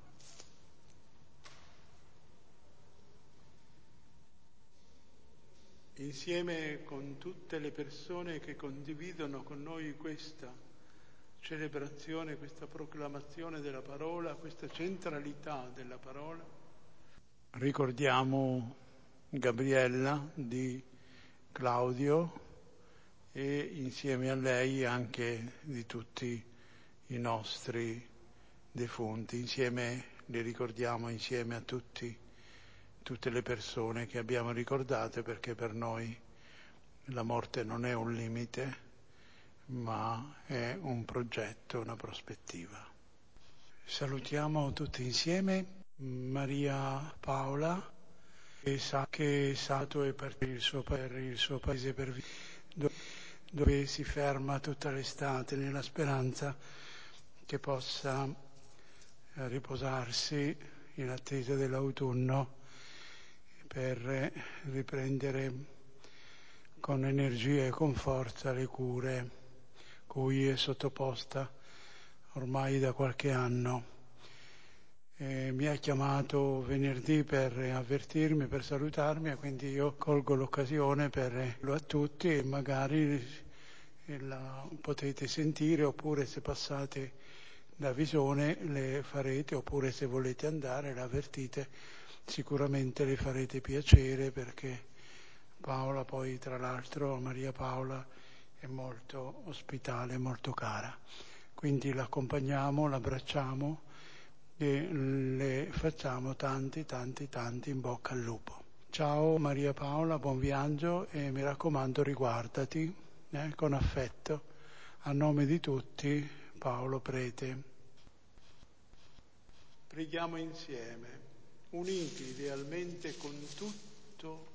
Insieme con tutte le persone che condividono con noi questa celebrazione, questa proclamazione della parola, questa centralità della parola, ricordiamo Gabriella di Claudio e insieme a lei anche di tutti i nostri defunti. Insieme li ricordiamo insieme a tutte le persone che abbiamo ricordate, perché per noi la morte non è un limite, ma è un progetto, una prospettiva. Salutiamo tutti insieme Maria Paola, che è stato e per il suo paese per dove si ferma tutta l'estate nella speranza che possa riposarsi in attesa dell'autunno per riprendere con energia e con forza le cure cui è sottoposta ormai da qualche anno. Mi ha chiamato venerdì per avvertirmi, per salutarmi, e quindi io colgo l'occasione per dirlo a tutti e magari la potete sentire, oppure se passate da Visone le farete, oppure se volete andare la avvertite, sicuramente le farete piacere, perché Paola poi tra l'altro, Maria Paola, è molto ospitale, molto cara. Quindi l'accompagniamo, l'abbracciamo e le facciamo tanti in bocca al lupo. Ciao Maria Paola, buon viaggio e mi raccomando riguardati con affetto. A nome di tutti, Paolo Prete. Preghiamo insieme, uniti idealmente con tutto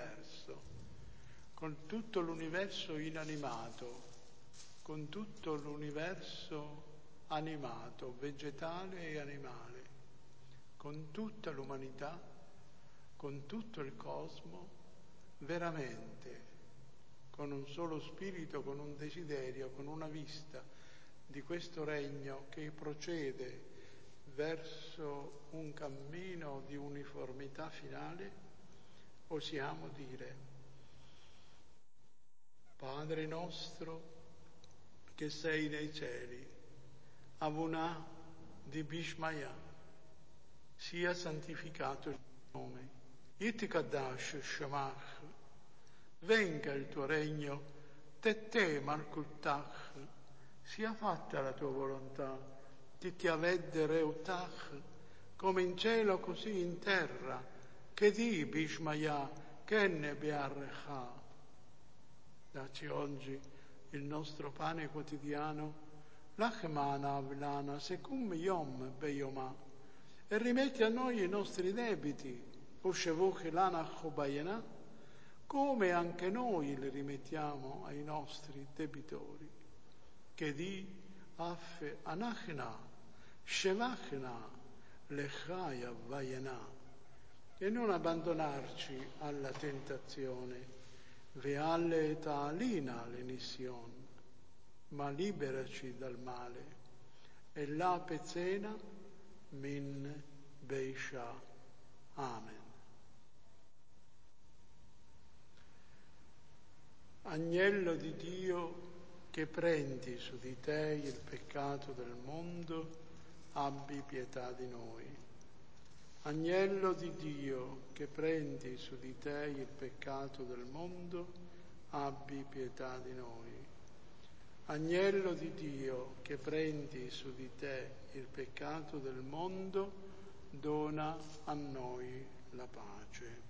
l'universo inanimato, con tutto l'universo animato, vegetale e animale, con tutta l'umanità, con tutto il cosmo, veramente, con un solo spirito, con un desiderio, con una vista di questo regno che procede verso un cammino di uniformità finale, possiamo dire: Padre nostro che sei nei cieli, Avunah di Bishmaya, sia santificato il tuo nome. Yitkadash Shemach, venga il tuo regno, Tette Malkuttach, sia fatta la tua volontà, titiaved reutach, come in cielo così in terra, che di bishmaya, che ne bearrecha. Dacci oggi il nostro pane quotidiano, l'achmana avlana, secum yom beyoma, e rimetti a noi i nostri debiti, oshevuch lana chobayena, come anche noi li rimettiamo ai nostri debitori. Che di affe anachna, shevachna, lechaya vayena, e non abbandonarci alla tentazione, vealle ta'alina l'enission, ma liberaci dal male, e la pezena min beisha. Amen. Agnello di Dio, che prendi su di te il peccato del mondo, abbi pietà di noi. Agnello di Dio, che prendi su di te il peccato del mondo, abbi pietà di noi. Agnello di Dio, che prendi su di te il peccato del mondo, dona a noi la pace.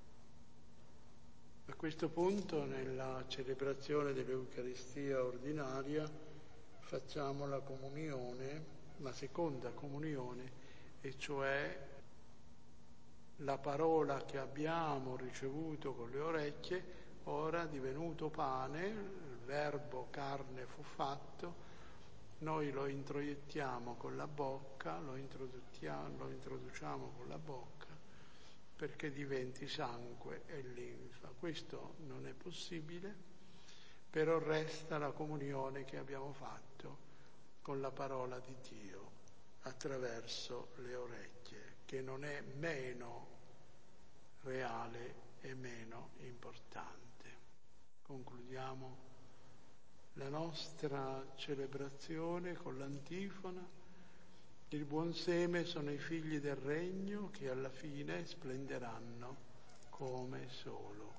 A questo punto, nella celebrazione dell'Eucaristia ordinaria, facciamo la comunione, la seconda comunione, e cioè la parola che abbiamo ricevuto con le orecchie, ora divenuto pane, il verbo carne fu fatto, noi lo introiettiamo con la bocca, lo introduciamo con la bocca, perché diventi sangue e linfa. Questo non è possibile, però resta la comunione che abbiamo fatto con la parola di Dio attraverso le orecchie, che non è meno reale e meno importante. Concludiamo la nostra celebrazione con l'antifona: il buon seme sono i figli del regno che alla fine splenderanno come solo.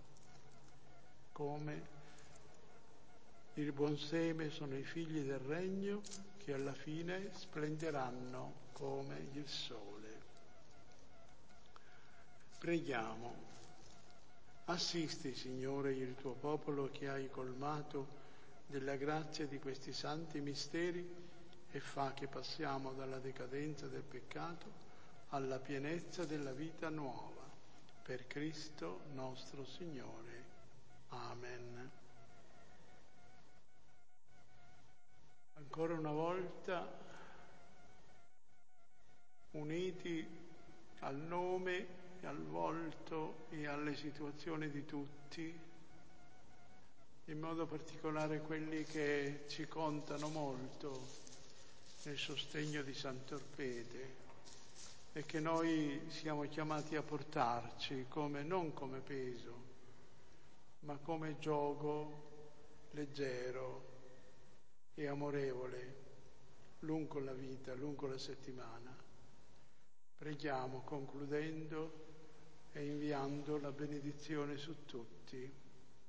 Il buon seme sono i figli del regno che alla fine splenderanno come il sole. Preghiamo. Assisti, Signore, il tuo popolo che hai colmato della grazia di questi santi misteri e fa che passiamo dalla decadenza del peccato alla pienezza della vita nuova. Per Cristo nostro Signore. Amen. Ancora una volta, uniti al nome, al volto e alle situazioni di tutti, in modo particolare quelli che ci contano molto nel sostegno di Sant'Orpede e che noi siamo chiamati a portarci non come peso, ma come giogo leggero e amorevole, lungo la vita, lungo la settimana. Preghiamo concludendo e inviando la benedizione su tutti.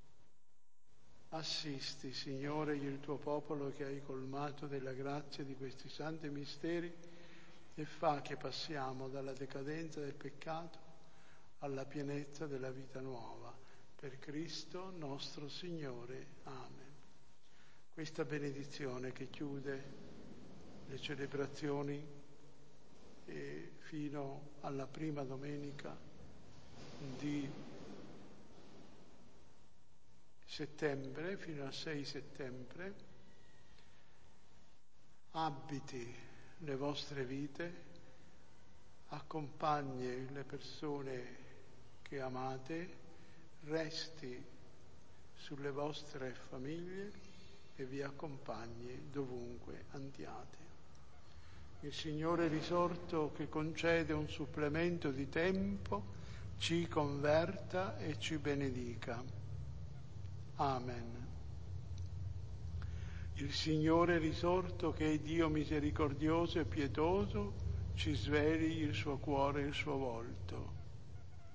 Assisti, Signore, il tuo popolo che hai colmato della grazia di questi santi misteri e fa che passiamo dalla decadenza del peccato alla pienezza della vita nuova. Per Cristo nostro Signore. Amen. Questa benedizione che chiude le celebrazioni fino alla prima domenica di settembre, fino al 6 settembre, abiti le vostre vite, accompagni le persone che amate, resti sulle vostre famiglie e vi accompagni dovunque andiate. Il Signore risorto, che concede un supplemento di tempo, ci converta e ci benedica. Amen. Il Signore risorto, che è Dio misericordioso e pietoso, ci sveli il suo cuore e il suo volto.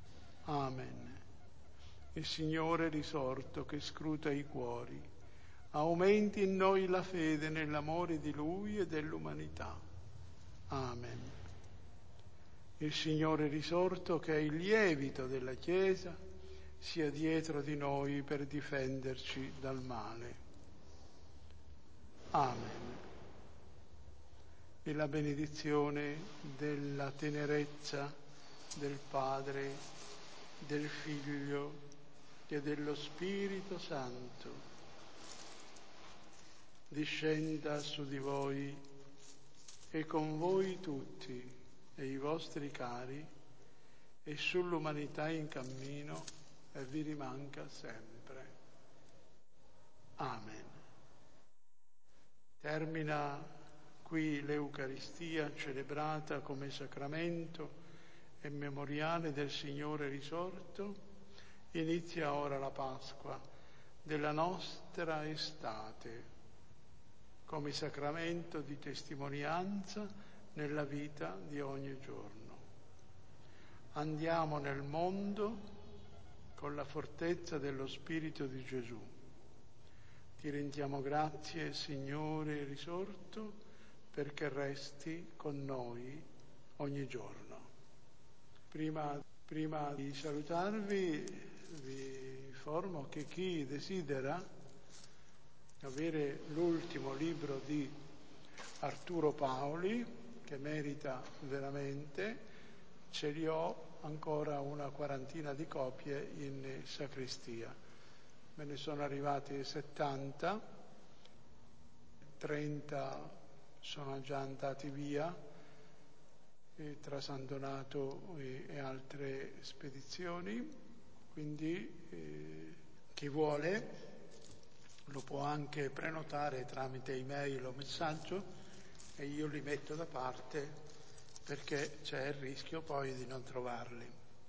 Amen. Il Signore risorto, che scruta i cuori, aumenti in noi la fede nell'amore di Lui e dell'umanità. Amen. Il Signore risorto, che è il lievito della Chiesa, sia dietro di noi per difenderci dal male. Amen. E la benedizione della tenerezza del Padre, del Figlio e dello Spirito Santo discenda su di voi e con voi tutti e i vostri cari e sull'umanità in cammino e vi rimanga sempre. Amen. Termina qui l'Eucaristia celebrata come sacramento e memoriale del Signore risorto. Inizia ora la Pasqua della nostra estate come sacramento di testimonianza nella vita di ogni giorno. Andiamo nel mondo con la fortezza dello Spirito di Gesù. Ti rendiamo grazie, Signore risorto, perché resti con noi ogni giorno. Prima di salutarvi, vi informo che chi desidera avere l'ultimo libro di Arturo Paoli, che merita veramente, ce li ho ancora una quarantina di copie in sacrestia. Me ne sono arrivati 70, 30 sono già andati via tra San Donato e altre spedizioni, quindi chi vuole lo può anche prenotare tramite email o messaggio e io li metto da parte perché c'è il rischio poi di non trovarli.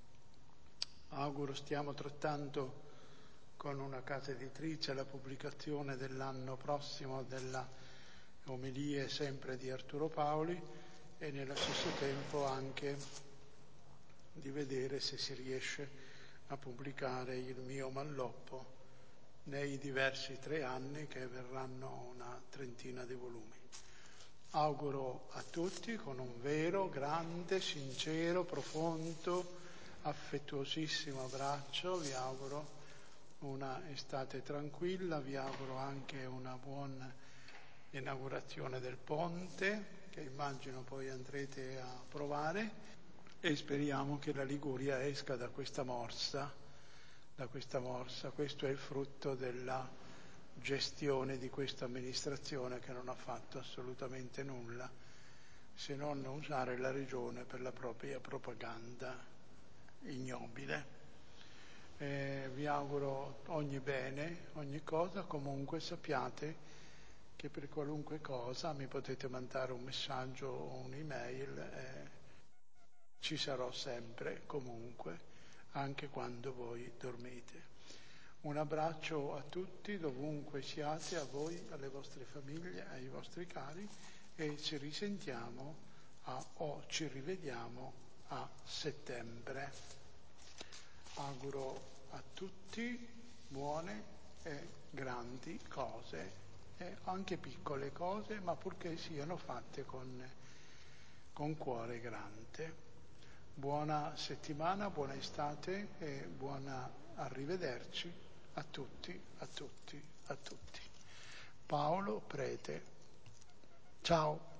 Stiamo trattando con una casa editrice la pubblicazione dell'anno prossimo della omelie sempre di Arturo Paoli e nello stesso tempo anche di vedere se si riesce a pubblicare il mio Malloppo nei diversi 3 anni che verranno una trentina di volumi. Auguro a tutti con un vero, grande, sincero, profondo, affettuosissimo abbraccio, vi auguro una estate tranquilla, vi auguro anche una buona inaugurazione del ponte, che immagino poi andrete a provare, e speriamo che la Liguria esca da questa morsa. Questo è il frutto della gestione di questa amministrazione che non ha fatto assolutamente nulla se non usare la regione per la propria propaganda ignobile. Vi auguro ogni bene, ogni cosa, comunque sappiate che per qualunque cosa mi potete mandare un messaggio o un'email, ci sarò sempre, comunque, anche quando voi dormite. Un abbraccio a tutti, dovunque siate, a voi, alle vostre famiglie, ai vostri cari, e ci risentiamo o ci rivediamo a settembre. Auguro a tutti buone e grandi cose, e anche piccole cose, ma purché siano fatte con cuore grande. Buona settimana, buona estate e buona arrivederci a tutti. Paolo Prete. Ciao.